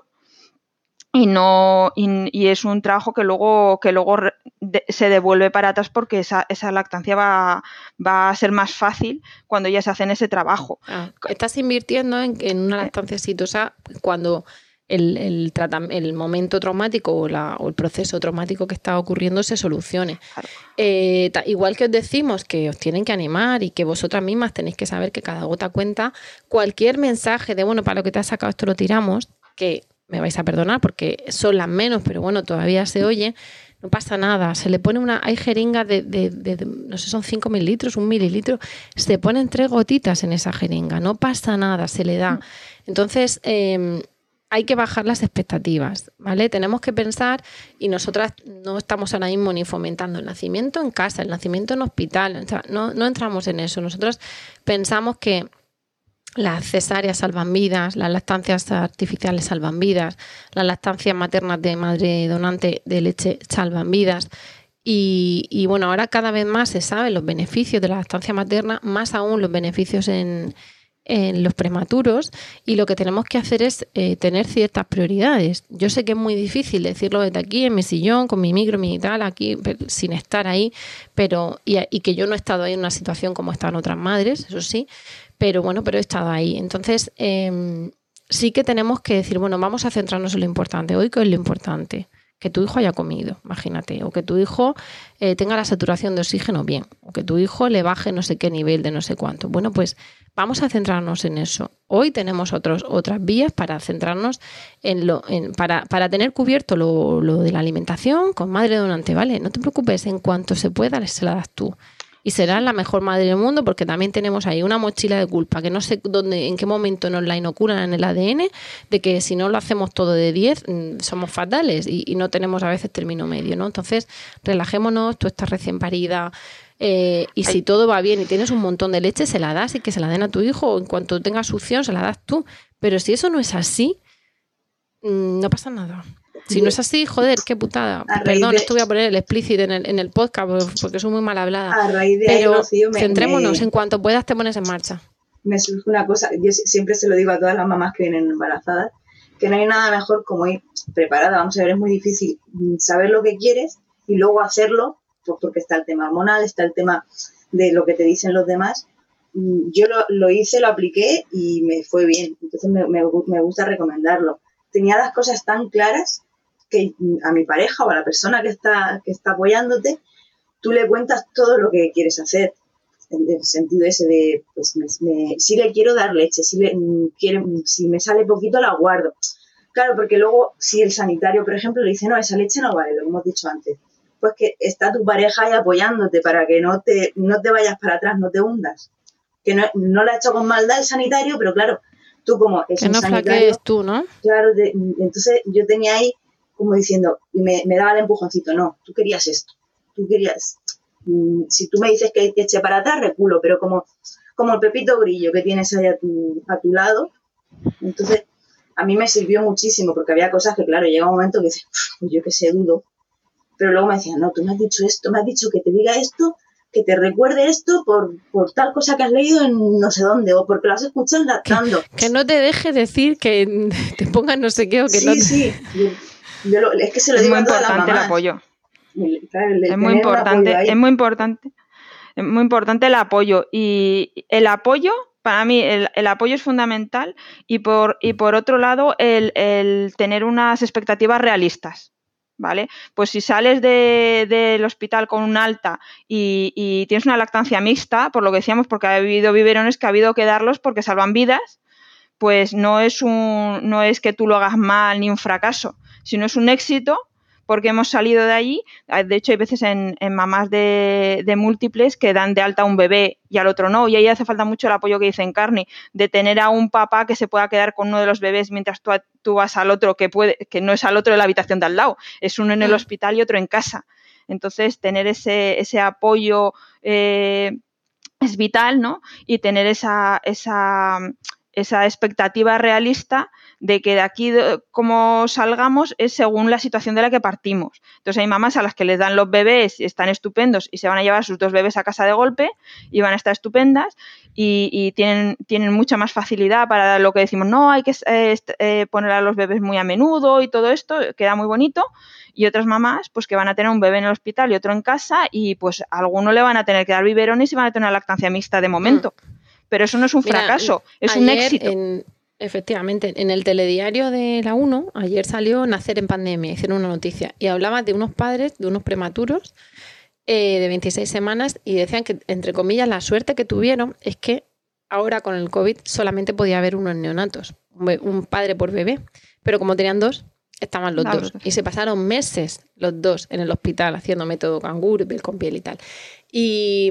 Y no y, y es un trabajo que luego que luego de, se devuelve para atrás porque esa, esa lactancia va, va a ser más fácil cuando ya se hacen ese trabajo. Ah, estás invirtiendo en, en una lactancia exitosa cuando el, el, tratam- el momento traumático o, la, o el proceso traumático que está ocurriendo se solucione. Claro. Eh, ta, igual que os decimos que os tienen que animar y que vosotras mismas tenéis que saber que cada gota cuenta, cualquier mensaje de bueno, para lo que te has sacado esto lo tiramos, que me vais a perdonar porque son las menos, pero bueno, todavía se oye, no pasa nada. Se le pone una, hay jeringas de, de, de, de no sé, son cinco mililitros, un mililitro, se ponen tres gotitas en esa jeringa, no pasa nada, se le da. Entonces, eh, hay que bajar las expectativas, ¿vale? Tenemos que pensar, y nosotras no estamos ahora mismo ni fomentando el nacimiento en casa, el nacimiento en hospital, o sea, no, no entramos en eso. Nosotros pensamos que las cesáreas salvan vidas, las lactancias artificiales salvan vidas, las lactancias maternas de madre donante de leche salvan vidas. Y, y bueno, ahora cada vez más se saben los beneficios de la lactancia materna, más aún los beneficios en, en los prematuros, y lo que tenemos que hacer es eh, tener ciertas prioridades. Yo sé que es muy difícil decirlo desde aquí, en mi sillón, con mi micro, mi tal, aquí, sin estar ahí, pero y, y que yo no he estado ahí en una situación como están otras madres, eso sí, pero bueno, pero he estado ahí. Entonces, eh, sí que tenemos que decir, bueno, vamos a centrarnos en lo importante. Hoy, ¿qué es lo importante? Que tu hijo haya comido, imagínate, o que tu hijo eh, tenga la saturación de oxígeno bien, o que tu hijo le baje no sé qué nivel de no sé cuánto. Bueno, pues vamos a centrarnos en eso. Hoy tenemos otros, otras vías para centrarnos en lo, en, para, para tener cubierto lo, lo de la alimentación con madre donante, ¿vale? No te preocupes, en cuanto se pueda, se la das tú. Y serás la mejor madre del mundo porque también tenemos ahí una mochila de culpa que no sé dónde, en qué momento nos la inoculan en el A D N, de que si no lo hacemos todo de diez somos fatales y, y no tenemos a veces término medio, ¿no? Entonces, relajémonos, tú estás recién parida eh, y si todo va bien y tienes un montón de leche, se la das y que se la den a tu hijo, o en cuanto tengas succión se la das tú. Pero si eso no es así, no pasa nada. Si no es así, joder, qué putada. Perdón, de... esto voy a poner el explícito en el, en el podcast porque soy muy mal hablada. A raíz de Pero ahí, Rocío, me, centrémonos, me, en cuanto puedas te pones en marcha. Me surge una cosa, yo siempre se lo digo a todas las mamás que vienen embarazadas, que no hay nada mejor como ir preparada. Vamos a ver, es muy difícil saber lo que quieres y luego hacerlo, pues porque está el tema hormonal, está el tema de lo que te dicen los demás. Yo lo, lo hice, lo apliqué y me fue bien. Entonces me, me, me gusta recomendarlo. Tenía las cosas tan claras que a mi pareja o a la persona que está, que está apoyándote, tú le cuentas todo lo que quieres hacer, en el sentido ese de, pues, me, me, si le quiero dar leche, si, le, quiere, si me sale poquito la guardo. Claro, porque luego, si el sanitario, por ejemplo, le dice, no, esa leche no vale, lo hemos dicho antes, pues que está tu pareja ahí apoyándote para que no te, no te vayas para atrás, no te hundas. Que no, no la ha hecho con maldad el sanitario, pero claro, tú como es que un no sanitario... flaquees tú, ¿no? Claro, de, entonces yo tenía ahí como diciendo, y me, me daba el empujoncito, no, tú querías esto, tú querías, mmm, si tú me dices que eche para atrás, reculo, pero como, como el Pepito Grillo que tienes ahí a tu, a tu lado, entonces a mí me sirvió muchísimo, porque había cosas que, claro, llega un momento que dices, pues yo que sé, dudo, pero luego me decían, no, tú me has dicho esto, me has dicho que te diga esto, que te recuerde esto por, por tal cosa que has leído en no sé dónde, o porque lo has escuchado lactando. Que, que no te deje decir que te pongan no sé qué, o que sí, no te... Sí, sí. Yo lo, es que se lo es digo muy a todas las importante el mamás. apoyo. Claro, el, el es muy importante, es muy importante, es muy importante el apoyo. Y el apoyo, para mí, el, el apoyo es fundamental y por, y por otro lado, el, el tener unas expectativas realistas. ¿Vale? Pues si sales de, del hospital con un alta y, y tienes una lactancia mixta, por lo que decíamos, porque ha habido biberones que ha habido que darlos porque salvan vidas, pues no es un, no es que tú lo hagas mal ni un fracaso, sino es un éxito porque hemos salido de allí. De hecho, hay veces en, en mamás de, de múltiples que dan de alta a un bebé y al otro no, y ahí hace falta mucho el apoyo que dice Encarni, de tener a un papá que se pueda quedar con uno de los bebés mientras tú, tú vas al otro, que puede, que no es al otro de la habitación de al lado, es uno en el hospital y otro en casa. Entonces, tener ese, ese apoyo eh, es vital, ¿no? Y tener esa, esa, esa expectativa realista de que de aquí como salgamos es según la situación de la que partimos. Entonces hay mamás a las que les dan los bebés, están estupendos y se van a llevar sus dos bebés a casa de golpe y van a estar estupendas y, y tienen, tienen mucha más facilidad para lo que decimos, no, hay que eh, eh, poner a los bebés muy a menudo y todo esto, queda muy bonito. Y otras mamás pues que van a tener un bebé en el hospital y otro en casa y pues a alguno le van a tener que dar biberones y van a tener una lactancia mixta de momento. Mm. Pero eso no es un Mira, fracaso, es ayer un éxito. En... Efectivamente, en el telediario de la uno, ayer salió Nacer en Pandemia, hicieron una noticia y hablaba de unos padres, de unos prematuros eh, de veintiséis semanas y decían que, entre comillas, la suerte que tuvieron es que ahora con el COVID solamente podía haber unos neonatos, un padre por bebé, pero como tenían dos, estaban los claro. dos y se pasaron meses los dos en el hospital haciendo método canguro, piel con piel y tal. Y...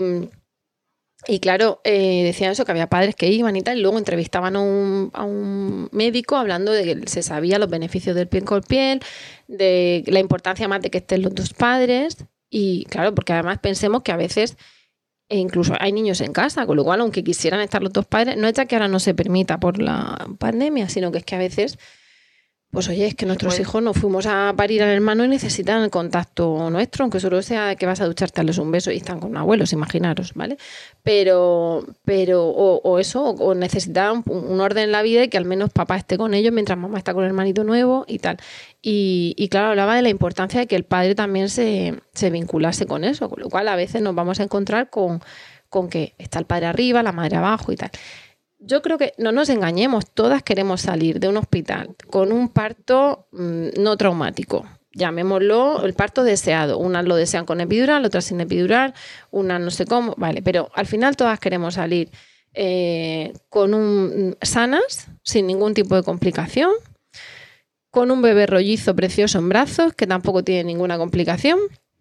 Y claro, eh, decían eso, que había padres que iban y tal, y luego entrevistaban a un, a un médico hablando de que se sabía los beneficios del piel con piel, de la importancia más de que estén los dos padres, y claro, porque además pensemos que a veces e incluso hay niños en casa, con lo cual aunque quisieran estar los dos padres, no es ya que ahora no se permita por la pandemia, sino que es que a veces... Pues oye, es que nuestros pues, hijos no fuimos a parir al hermano y necesitan el contacto nuestro, aunque solo sea que vas a ducharte, darles un beso y están con abuelos, imaginaros, ¿vale? Pero, pero o, o eso, o necesitan un, un orden en la vida y que al menos papá esté con ellos mientras mamá está con el hermanito nuevo y tal. Y, y claro, hablaba de la importancia de que el padre también se, se vinculase con eso, con lo cual a veces nos vamos a encontrar con, con que está el padre arriba, la madre abajo y tal. Yo creo que no nos engañemos, todas queremos salir de un hospital con un parto mmm, no traumático, llamémoslo el parto deseado. Unas lo desean con epidural, otras sin epidural, unas no sé cómo, vale, pero al final todas queremos salir eh, con un sanas, sin ningún tipo de complicación, con un bebé rollizo precioso en brazos, que tampoco tiene ninguna complicación,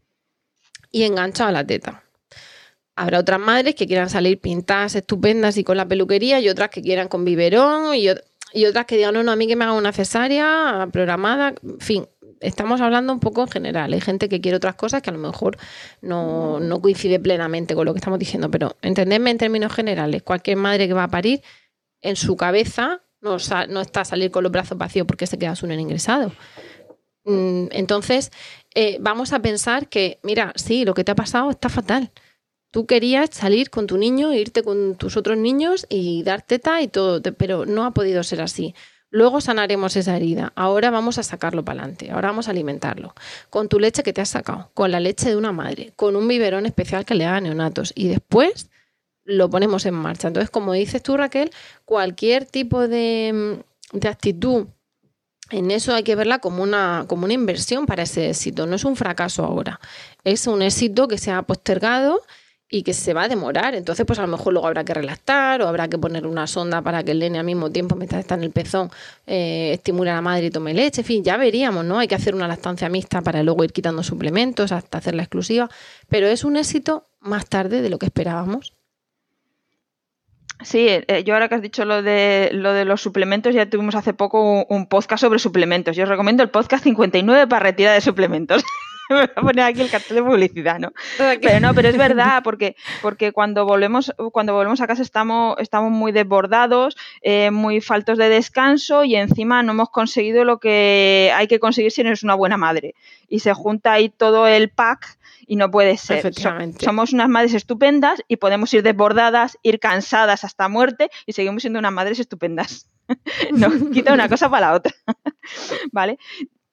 y enganchado a la teta. Habrá otras madres que quieran salir pintadas, estupendas y con la peluquería, y otras que quieran con biberón, y, y otras que digan, no, no, a mí que me hagan una cesárea programada. En fin, estamos hablando un poco en general. Hay gente que quiere otras cosas que a lo mejor no, no coincide plenamente con lo que estamos diciendo, pero entendedme en términos generales. Cualquier madre que va a parir, en su cabeza no, no está a salir con los brazos vacíos porque se queda su nene ingresado. Entonces, eh, vamos a pensar que, mira, sí, lo que te ha pasado está fatal. Tú querías salir con tu niño, irte con tus otros niños y dar teta y todo, pero no ha podido ser así. Luego sanaremos esa herida. Ahora vamos a sacarlo para adelante. Ahora vamos a alimentarlo. Con tu leche que te has sacado, con la leche de una madre, con un biberón especial que le da a neonatos. Y después lo ponemos en marcha. Entonces, como dices tú, Raquel, cualquier tipo de, de actitud en eso hay que verla como una, como una inversión para ese éxito. No es un fracaso ahora. Es un éxito que se ha postergado y que se va a demorar. Entonces, pues a lo mejor luego habrá que relactar o habrá que poner una sonda para que el nene al mismo tiempo, mientras está en el pezón, eh, estimule a la madre y tome leche. En fin, ya veríamos, ¿no? Hay que hacer una lactancia mixta para luego ir quitando suplementos hasta hacerla exclusiva. Pero es un éxito más tarde de lo que esperábamos. Sí, eh, yo ahora que has dicho lo de lo de los suplementos, ya tuvimos hace poco un, un podcast sobre suplementos. Yo os recomiendo el podcast cincuenta y nueve para retirar de suplementos. Me voy a poner aquí el cartel de publicidad, ¿no? Pero no, pero es verdad, porque, porque cuando volvemos, cuando volvemos a casa estamos, estamos muy desbordados, eh, muy faltos de descanso y encima no hemos conseguido lo que hay que conseguir si no eres una buena madre. Y se junta ahí todo el pack y no puede ser. Efectivamente. Somos unas madres estupendas y podemos ir desbordadas, ir cansadas hasta muerte y seguimos siendo unas madres estupendas. No quita una cosa para la otra. ¿Vale?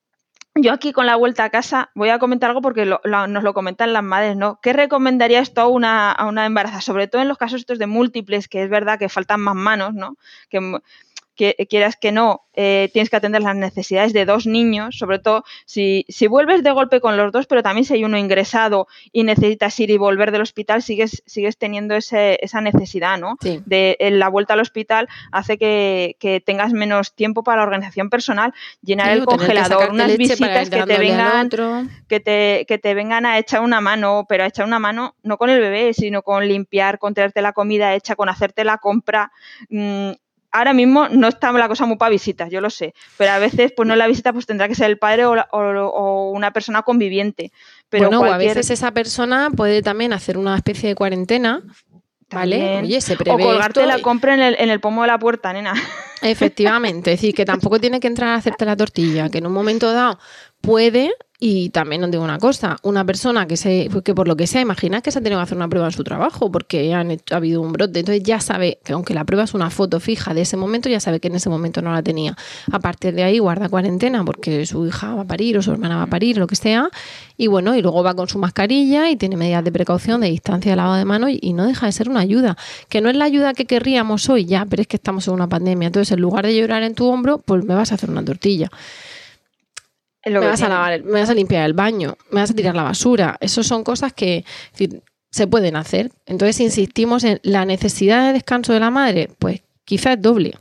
yo aquí con la vuelta a casa voy a comentar algo porque lo, lo, nos lo comentan las madres, ¿no? ¿Qué recomendaría esto a una, a una embarazada? Sobre todo en los casos estos de múltiples, que es verdad que faltan más manos, ¿no? Que, que quieras que no, eh, tienes que atender las necesidades de dos niños, sobre todo si, si vuelves de golpe con los dos, pero también si hay uno ingresado y necesitas ir y volver del hospital, sigues, sigues teniendo ese, esa necesidad, ¿no? Sí. De la vuelta al hospital hace que, que tengas menos tiempo para la organización personal, llenar sí, el congelador, unas visitas que te vengan que te, que te vengan a echar una mano, pero a echar una mano no con el bebé, sino con limpiar, con traerte la comida hecha, con hacerte la compra. Mmm, Ahora mismo no está la cosa muy para visitas, yo lo sé, pero a veces pues no la visita pues tendrá que ser el padre o, la, o, o una persona conviviente. Pero bueno, cualquier... o a veces esa persona puede también hacer una especie de cuarentena, ¿vale? También. Oye, se prevé o colgarte la y... compra en el, en el pomo de la puerta, nena. Efectivamente, es decir, que tampoco tiene que entrar a hacerte la tortilla, que en un momento dado puede. Y también os digo una cosa, una persona que se que por lo que sea, imagina que se ha tenido que hacer una prueba en su trabajo porque han hecho, ha habido un brote, entonces ya sabe que aunque la prueba es una foto fija de ese momento, ya sabe que en ese momento no la tenía. A partir de ahí guarda cuarentena porque su hija va a parir o su hermana va a parir, lo que sea, y bueno, y luego va con su mascarilla y tiene medidas de precaución, de distancia, de lavado de manos y, y no deja de ser una ayuda, que no es la ayuda que querríamos hoy ya, pero es que estamos en una pandemia, entonces en lugar de llorar en tu hombro, pues me vas a hacer una tortilla. Me vas, a lavar, me vas a limpiar el baño, me vas a tirar la basura. Esas son cosas que decir, se pueden hacer. Entonces, si insistimos en la necesidad de descanso de la madre, pues quizás es doble.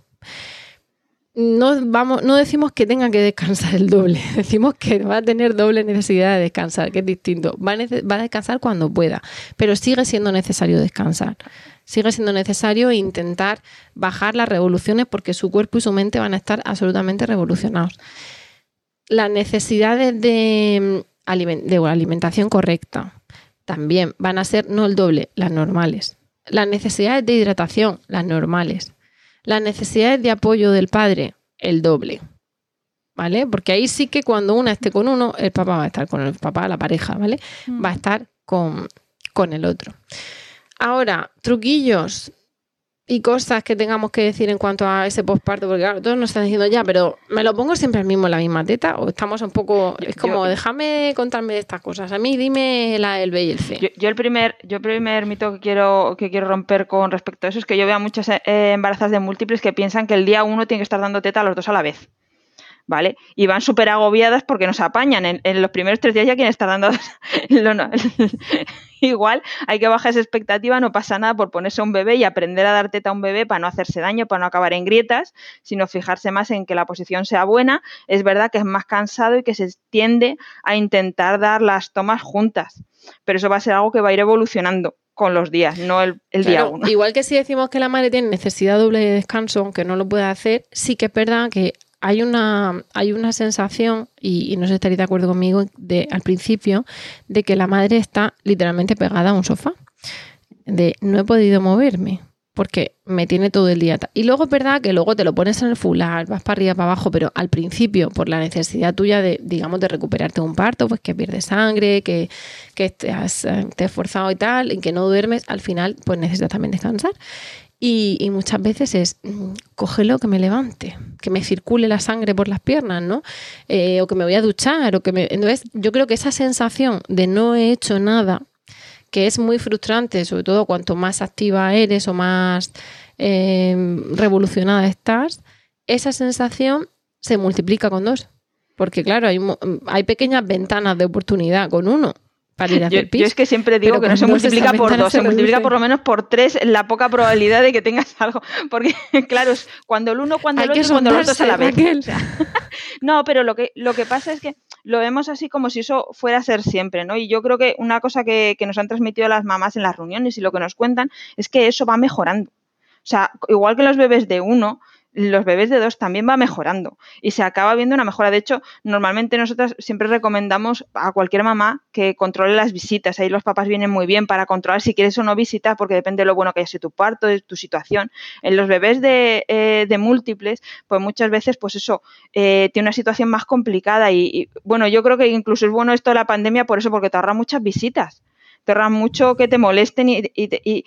No, vamos, no decimos que tenga que descansar el doble, decimos que va a tener doble necesidad de descansar, que es distinto. Va a, nece- va a descansar cuando pueda, pero sigue siendo necesario descansar. Sigue siendo necesario intentar bajar las revoluciones porque su cuerpo y su mente van a estar absolutamente revolucionados. Las necesidades de, de alimentación correcta también van a ser no el doble, las normales. Las necesidades de hidratación, las normales. Las necesidades de apoyo del padre, el doble. ¿Vale? Porque ahí sí que cuando una esté con uno, el papá va a estar con el papá, la pareja, ¿vale? Mm. Va a estar con, con el otro. Ahora, truquillos y cosas que tengamos que decir en cuanto a ese posparto, porque claro, todos nos están diciendo ya, pero ¿me lo pongo siempre el mismo en la misma teta? ¿O estamos un poco...? Yo, es como, yo, déjame contarme de estas cosas. A mí dime la, el B y el C. Yo, yo el primer yo el primer mito que quiero que quiero romper con respecto a eso es que yo veo a muchas eh, embarazadas de múltiples que piensan que el día uno tiene que estar dando teta a los dos a la vez. ¿Vale? Y van súper agobiadas porque nos apañan. En, en los primeros tres días ya quieren estar dando... no, no. Igual hay que bajar esa expectativa, no pasa nada por ponerse a un bebé y aprender a dar teta a un bebé para no hacerse daño, para no acabar en grietas, sino fijarse más en que la posición sea buena. Es verdad que es más cansado y que se tiende a intentar dar las tomas juntas, pero eso va a ser algo que va a ir evolucionando con los días, no el, el claro, día uno. Igual que si decimos que la madre tiene necesidad doble de descanso, aunque no lo puede hacer, sí que es verdad que Hay una, hay una sensación, y, y no sé si estaréis de acuerdo conmigo, de, al principio, de que la madre está literalmente pegada a un sofá. De no he podido moverme porque me tiene todo el día. Y luego es verdad que luego te lo pones en el fular, vas para arriba, para abajo, pero al principio, por la necesidad tuya de, digamos, de recuperarte un parto, pues que pierdes sangre, que, que te has, te has esforzado y tal, y que no duermes, al final pues necesitas también descansar. Y, y muchas veces es, cógelo que me levante, que me circule la sangre por las piernas, ¿no? Eh, o que me voy a duchar, o que me... Entonces, yo creo que esa sensación de no he hecho nada, que es muy frustrante, sobre todo cuanto más activa eres o más eh, revolucionada estás, esa sensación se multiplica con dos. Porque claro, hay, hay pequeñas ventanas de oportunidad con uno. Para ir a hacer yo, yo es que siempre digo pero que no se multiplica por dos, se, se multiplica por lo menos por tres la poca probabilidad de que tengas algo. Porque, claro, es cuando el uno, cuando el otro y cuando los dos a la vez. O sea, no, pero lo que, lo que pasa es que lo vemos así como si eso fuera a ser siempre, ¿no? Y yo creo que una cosa que, que nos han transmitido las mamás en las reuniones y lo que nos cuentan es que eso va mejorando. O sea, igual que los bebés de uno, los bebés de dos también va mejorando y se acaba viendo una mejora. De hecho, normalmente nosotras siempre recomendamos a cualquier mamá que controle las visitas. Ahí los papás vienen muy bien para controlar si quieres o no visitas, porque depende de lo bueno que haya sido tu parto, de tu situación. En los bebés de, eh, de múltiples, pues muchas veces, pues eso, eh, tiene una situación más complicada y, y, bueno, yo creo que incluso es bueno esto de la pandemia por eso, porque te ahorra muchas visitas. Te ahorra mucho que te molesten y... y, y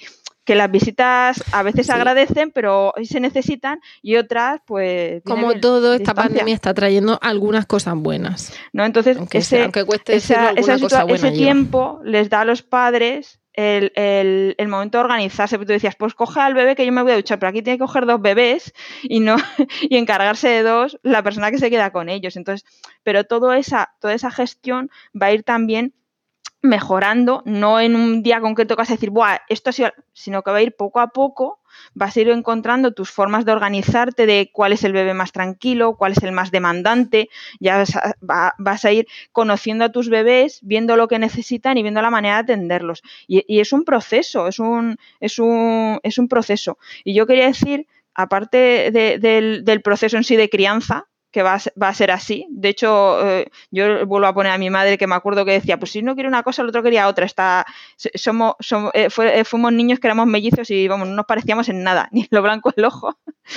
que las visitas a veces Sí. agradecen, pero se necesitan, y otras, pues... Como viene todo, esta distancia, pandemia está trayendo algunas cosas buenas. ¿no? Entonces, Aunque, ese, sea, aunque cueste decirlo, esa, alguna esa cosa situa- buena ese lleva. tiempo les da a los padres el, el, el momento de organizarse. Porque tú decías, pues coge al bebé que yo me voy a duchar, pero aquí tiene que coger dos bebés y no y encargarse de dos la persona que se queda con ellos. Entonces, pero todo esa, toda esa gestión va a ir también mejorando, no en un día concreto que vas a decir, buah, esto ha sido, sino que va a ir poco a poco, vas a ir encontrando tus formas de organizarte, de cuál es el bebé más tranquilo, cuál es el más demandante, ya vas a, va, vas a ir conociendo a tus bebés, viendo lo que necesitan y viendo la manera de atenderlos. Y, y es un proceso, es un, es un, es un proceso. Y yo quería decir, aparte de, del, del proceso en sí de crianza, que va a, va a ser así. De hecho, eh, yo vuelvo a poner a mi madre, que me acuerdo que decía, pues si uno quiere una cosa, el otro quería otra. Está, somos, somos, eh, fue, eh, fuimos niños que éramos mellizos y vamos, no nos parecíamos en nada, ni en lo blanco el ojo.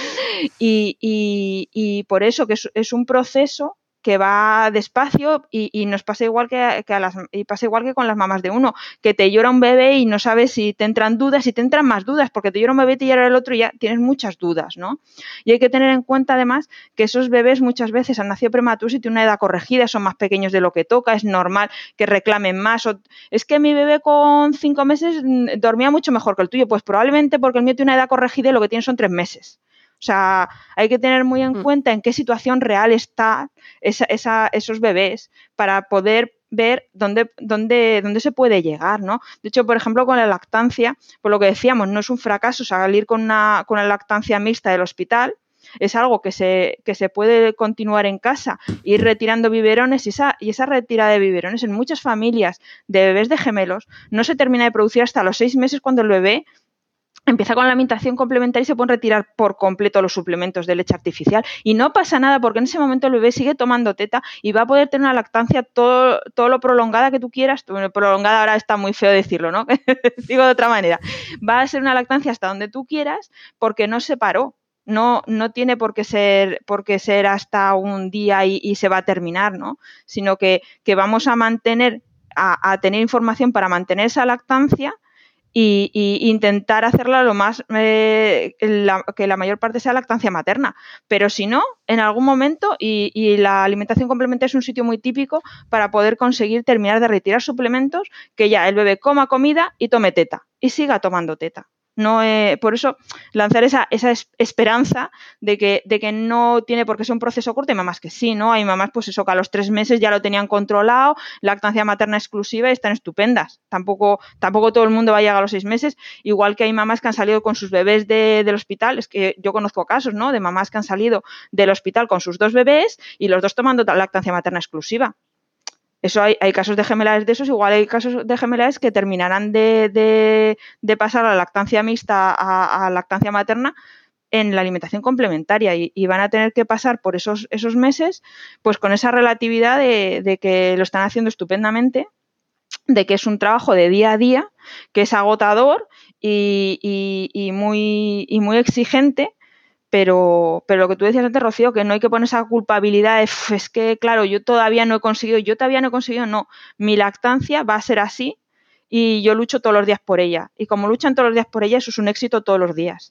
y, y, y por eso que es, es un proceso que va despacio y, y nos pasa igual que, que a las y pasa igual que con las mamás de uno, que te llora un bebé y no sabes si te entran dudas, y te entran más dudas, porque te llora un bebé y te llora el otro y ya tienes muchas dudas, ¿no? Y hay que tener en cuenta además que esos bebés muchas veces han nacido prematuros y tienen una edad corregida, son más pequeños de lo que toca, es normal que reclamen más. O, es que mi bebé con cinco meses dormía mucho mejor que el tuyo, pues probablemente porque el mío tiene una edad corregida y lo que tiene son tres meses. O sea, hay que tener muy en cuenta en qué situación real está esa, esa, esos bebés para poder ver dónde, dónde, dónde se puede llegar, ¿no? De hecho, por ejemplo, con la lactancia, por lo que decíamos, no es un fracaso salir con una, con una lactancia mixta del hospital, es algo que se, que se puede continuar en casa, ir retirando biberones, y esa, y esa retirada de biberones en muchas familias de bebés de gemelos no se termina de producir hasta los seis meses, cuando el bebé empieza con la alimentación complementaria y se pueden retirar por completo los suplementos de leche artificial. Y no pasa nada, porque en ese momento el bebé sigue tomando teta y va a poder tener una lactancia todo, todo lo prolongada que tú quieras. Bueno, prolongada ahora está muy feo decirlo, ¿no? Digo de otra manera. Va a ser una lactancia hasta donde tú quieras, porque no se paró. No, no tiene por qué ser, por qué ser hasta un día y, y se va a terminar, ¿no? Sino que, que vamos a mantener, a, a tener información para mantener esa lactancia, Y, y intentar hacerla lo más eh, la, que la mayor parte sea lactancia materna, pero si no, en algún momento, y, y la alimentación complementaria es un sitio muy típico para poder conseguir terminar de retirar suplementos, que ya el bebé coma comida y tome teta y siga tomando teta. No, eh, por eso lanzar esa, esa esperanza de que, de que no tiene por qué ser un proceso corto. Hay mamás que sí, ¿no? Hay mamás, pues eso, que a los tres meses ya lo tenían controlado, lactancia materna exclusiva, y están estupendas. Tampoco, tampoco todo el mundo va a llegar a los seis meses, igual que hay mamás que han salido con sus bebés de, del hospital. Es que yo conozco casos, ¿no? De mamás que han salido del hospital con sus dos bebés y los dos tomando lactancia materna exclusiva. Eso hay, hay casos de gemelares de esos, igual hay casos de gemelares que terminarán de, de, de pasar a la lactancia mixta a, a lactancia materna en la alimentación complementaria, y, y van a tener que pasar por esos, esos meses pues con esa relatividad de, de que lo están haciendo estupendamente, de que es un trabajo de día a día, que es agotador y, y, y, muy, y muy exigente. Pero, pero lo que tú decías antes, Rocío, que no hay que poner esa culpabilidad de, es que, claro, yo todavía no he conseguido, yo todavía no he conseguido, no. Mi lactancia va a ser así y yo lucho todos los días por ella. Y como luchan todos los días por ella, eso es un éxito todos los días.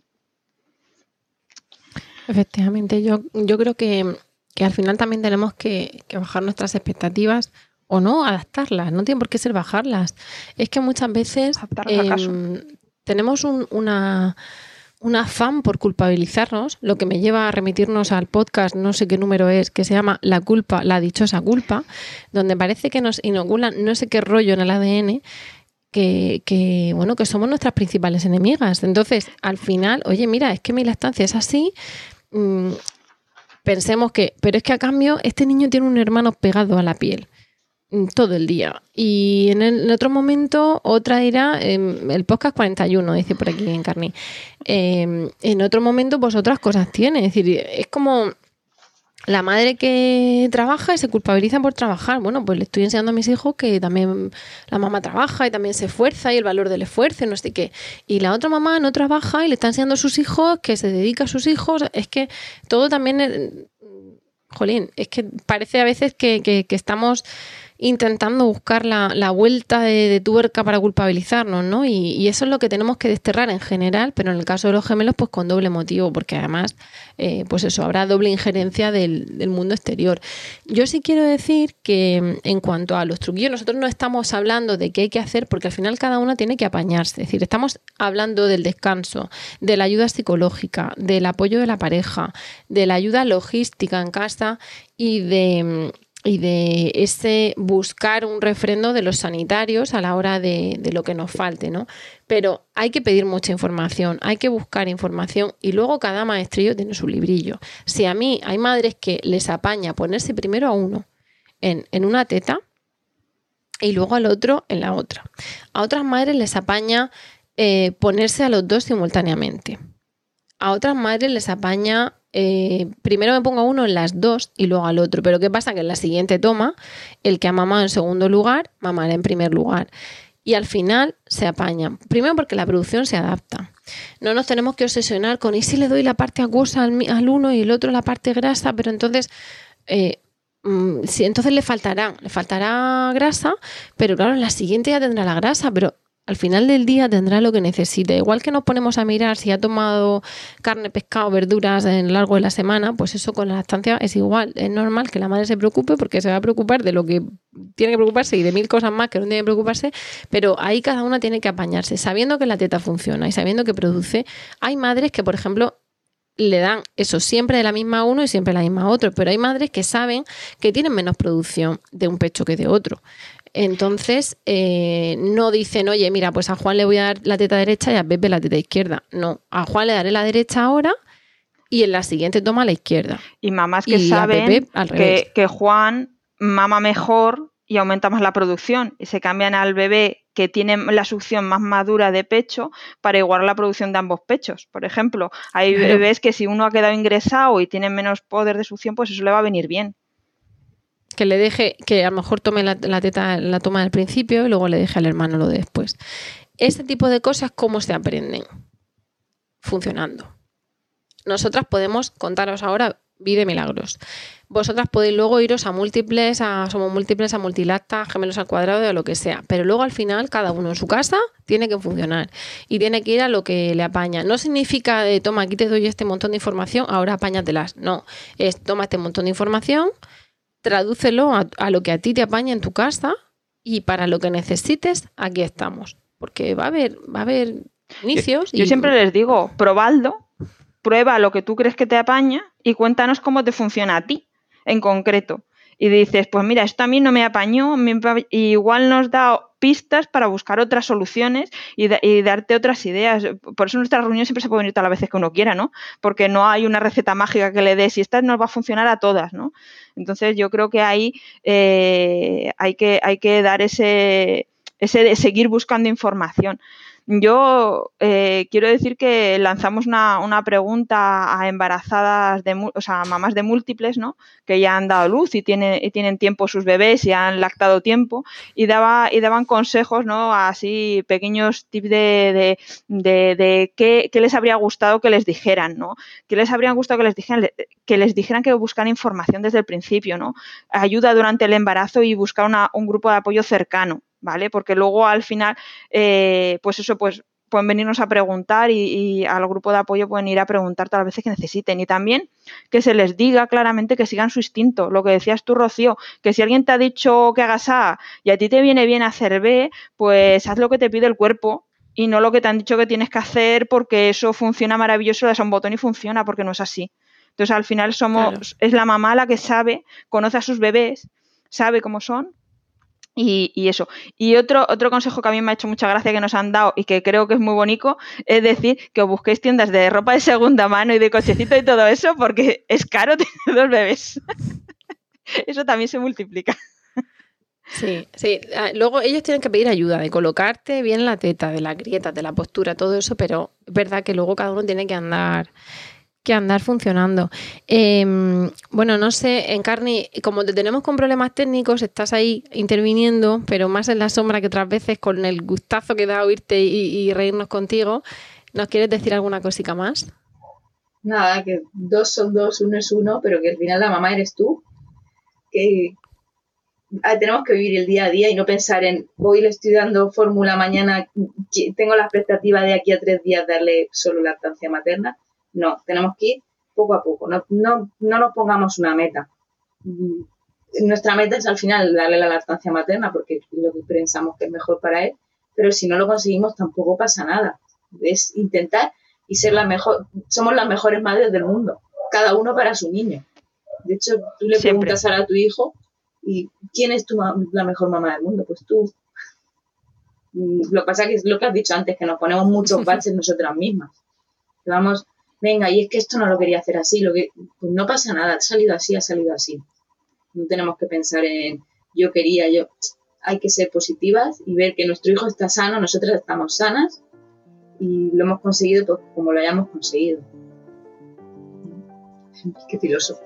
Efectivamente, yo, yo creo que, que al final también tenemos que, que bajar nuestras expectativas, o no, adaptarlas. No tiene por qué ser bajarlas. Es que muchas veces eh, tenemos un, una... un afán por culpabilizarnos, lo que me lleva a remitirnos al podcast, no sé qué número es, que se llama La culpa, la dichosa culpa, donde parece que nos inoculan no sé qué rollo en el A D N, que, que bueno, que somos nuestras principales enemigas. Entonces, al final, oye, mira, es que mi lactancia es así, mmm, pensemos que, pero es que a cambio este niño tiene un hermano pegado a la piel todo el día. Y en, el, en otro momento otra dirá, eh, el podcast cuarenta y uno, dice por aquí Encarni. Eh, en otro momento pues otras cosas tiene. Es decir, es como la madre que trabaja y se culpabiliza por trabajar. Bueno, pues le estoy enseñando a mis hijos que también la mamá trabaja y también se esfuerza, y el valor del esfuerzo y no sé qué. Y la otra mamá no trabaja y le está enseñando a sus hijos que se dedica a sus hijos. Es que todo también... Es, jolín, es que parece a veces que, que, que estamos... intentando buscar la, la vuelta de, de tuerca para culpabilizarnos, ¿no? Y, y eso es lo que tenemos que desterrar en general, pero en el caso de los gemelos, pues con doble motivo, porque además, eh, pues eso, habrá doble injerencia del, del mundo exterior. Yo sí quiero decir que en cuanto a los truquillos, nosotros no estamos hablando de qué hay que hacer, porque al final cada una tiene que apañarse. Es decir, estamos hablando del descanso, de la ayuda psicológica, del apoyo de la pareja, de la ayuda logística en casa y de... y de ese buscar un refrendo de los sanitarios a la hora de, de lo que nos falte, ¿no? Pero hay que pedir mucha información, hay que buscar información y luego cada maestrillo tiene su librillo. Si a mí hay madres que les apaña ponerse primero a uno en, en una teta y luego al otro en la otra. A otras madres les apaña eh, ponerse a los dos simultáneamente. A otras madres les apaña... Eh, primero me pongo a uno en las dos y luego al otro. Pero ¿qué pasa? Que en la siguiente toma, el que ha mamado en segundo lugar, mamará en primer lugar. Y al final se apañan. Primero porque la producción se adapta. No nos tenemos que obsesionar con ¿y si le doy la parte acuosa al, al uno y el otro la parte grasa? Pero entonces... Eh, si entonces le faltará, le faltará grasa, pero claro, en la siguiente ya tendrá la grasa, pero al final del día tendrá lo que necesite. Igual que nos ponemos a mirar si ha tomado carne, pescado, verduras en lo largo de la semana, pues eso con la lactancia es igual. Es normal que la madre se preocupe porque se va a preocupar de lo que tiene que preocuparse y de mil cosas más que no tiene que preocuparse, pero ahí cada una tiene que apañarse, sabiendo que la teta funciona y sabiendo que produce. Hay madres que, por ejemplo, le dan eso siempre de la misma a uno y siempre de la misma a otro, pero hay madres que saben que tienen menos producción de un pecho que de otro. Entonces, eh, no dicen, oye, mira, pues a Juan le voy a dar la teta derecha y a Pepe la teta izquierda. No, a Juan le daré la derecha ahora y en la siguiente toma la izquierda. Y mamás que y saben Pepe, que, que Juan mama mejor y aumenta más la producción y se cambian al bebé que tiene la succión más madura de pecho para igualar la producción de ambos pechos. Por ejemplo, hay claro. bebés que si uno ha quedado ingresado y tienen menos poder de succión, pues eso le va a venir bien. Que le deje, que a lo mejor tome la, la teta, la toma al principio y luego le deje al hermano lo de después. Este tipo de cosas, ¿cómo se aprenden? Funcionando. Nosotras podemos contaros ahora Vide Milagros. Vosotras podéis luego iros a múltiples, a Somos Múltiples, a Multilacta, Gemelos al Cuadrado, o lo que sea. Pero luego al final cada uno en su casa tiene que funcionar y tiene que ir a lo que le apaña. No significa de toma, aquí te doy este montón de información, ahora apáñatelas. No, es toma este montón de información, tradúcelo a, a lo que a ti te apaña en tu casa y para lo que necesites, aquí estamos. Porque va a haber, va a haber inicios. Yo, y... yo siempre les digo, probadlo, prueba lo que tú crees que te apaña y cuéntanos cómo te funciona a ti en concreto. Y dices, pues mira, esto a mí no me apañó, me apañó, y igual nos da pistas para buscar otras soluciones y, da, y darte otras ideas. Por eso nuestras reuniones siempre se pueden ir todas las veces que uno quiera, ¿no? Porque no hay una receta mágica que le des y esta nos va a funcionar a todas, ¿no? Entonces yo creo que ahí eh, hay que, hay que dar ese, ese de seguir buscando información. Yo eh, quiero decir que lanzamos una, una pregunta a embarazadas, de, o sea, a mamás de múltiples, ¿no? Que ya han dado luz y, tiene, y tienen tiempo sus bebés y han lactado tiempo y, daba, y daban consejos, ¿no? Así pequeños tips de, de, de, de qué, qué les habría gustado que les dijeran, ¿no? ¿Qué les habría gustado que les dijeran? Que les dijeran que buscaran información desde el principio, ¿no? Ayuda durante el embarazo y buscar una, un grupo de apoyo cercano. ¿Vale? Porque luego al final, eh, pues eso, pues pueden venirnos a preguntar y, y al grupo de apoyo pueden ir a preguntar todas las veces que necesiten. Y también que se les diga claramente que sigan su instinto. Lo que decías tú, Rocío, que si alguien te ha dicho que hagas A y a ti te viene bien hacer B, pues haz lo que te pide el cuerpo y no lo que te han dicho que tienes que hacer porque eso funciona maravilloso, le das a un botón y funciona, porque no es así. Entonces al final somos, claro. Es la mamá la que sabe, conoce a sus bebés, sabe cómo son. Y, y eso. Y otro, otro consejo que a mí me ha hecho mucha gracia que nos han dado y que creo que es muy bonito es decir que os busquéis tiendas de ropa de segunda mano y de cochecito y todo eso porque es caro tener dos bebés. Eso también se multiplica. Sí, sí. Luego ellos tienen que pedir ayuda de colocarte bien la teta, de las grietas, de la postura, todo eso, pero es verdad que luego cada uno tiene que andar... que andar funcionando. Eh, bueno, no sé, Encarni, como te tenemos con problemas técnicos, estás ahí interviniendo, pero más en la sombra que otras veces, con el gustazo que da oírte y, y reírnos contigo. ¿Nos quieres decir alguna cosica más? Nada, que dos son dos, uno es uno, pero que al final la mamá eres tú. Que, tenemos que vivir el día a día y no pensar en hoy le estoy dando fórmula, mañana tengo la expectativa de aquí a tres días darle solo lactancia materna. No, tenemos que ir poco a poco, no, no, no nos pongamos una meta. Nuestra meta es al final darle la lactancia materna porque es lo que pensamos que es mejor para él, pero si no lo conseguimos tampoco pasa nada. Es intentar y ser la mejor, somos las mejores madres del mundo, cada uno para su niño. De hecho, tú le Siempre. preguntas ahora a tu hijo, ¿y quién es tu ma- la mejor mamá del mundo? Pues tú. Lo que pasa es que es lo que has dicho antes, que nos ponemos muchos baches nosotras mismas. Que vamos, venga, y es que esto no lo quería hacer así, lo que pues no pasa nada, ha salido así, ha salido así. No tenemos que pensar en yo quería, yo. Hay que ser positivas y ver que nuestro hijo está sano, nosotras estamos sanas y lo hemos conseguido pues, como lo hayamos conseguido. Qué filósofo.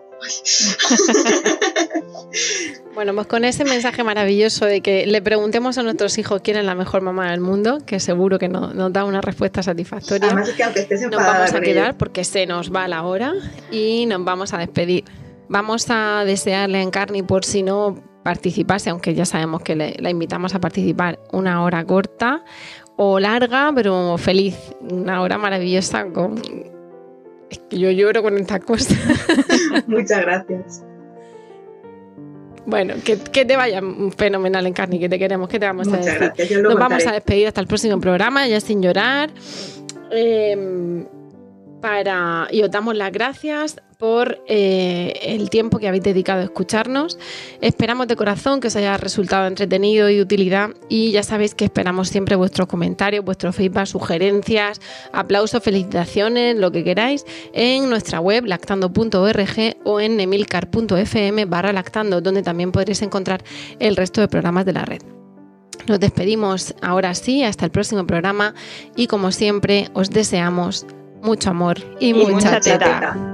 Bueno, pues con ese mensaje maravilloso de que le preguntemos a nuestros hijos quién es la mejor mamá del mundo, que seguro que no, nos da una respuesta satisfactoria. Además es que aunque estés nos vamos a quedar ellos. porque se nos va la hora y nos vamos a despedir. Vamos a desearle a Encarni, por si no participase, aunque ya sabemos que le, la invitamos a participar, una hora corta o larga, pero feliz, una hora maravillosa con... Es que yo lloro con estas cosas. Muchas gracias. Bueno, que, que te vaya fenomenal, Encarni, que te queremos, que te vamos Muchas a decir. Gracias, yo lo Nos contaré. vamos a despedir hasta el próximo programa, ya sin llorar. Eh, para, y os damos las gracias por eh, el tiempo que habéis dedicado a escucharnos. Esperamos de corazón que os haya resultado entretenido y de utilidad y ya sabéis que esperamos siempre vuestros comentarios, vuestros feedback, sugerencias, aplausos, felicitaciones, lo que queráis en nuestra web lactando punto org o en emilcar punto fm barra lactando, donde también podréis encontrar el resto de programas de la red. Nos despedimos ahora sí, hasta el próximo programa y como siempre os deseamos mucho amor y, y mucha, mucha teta. teta.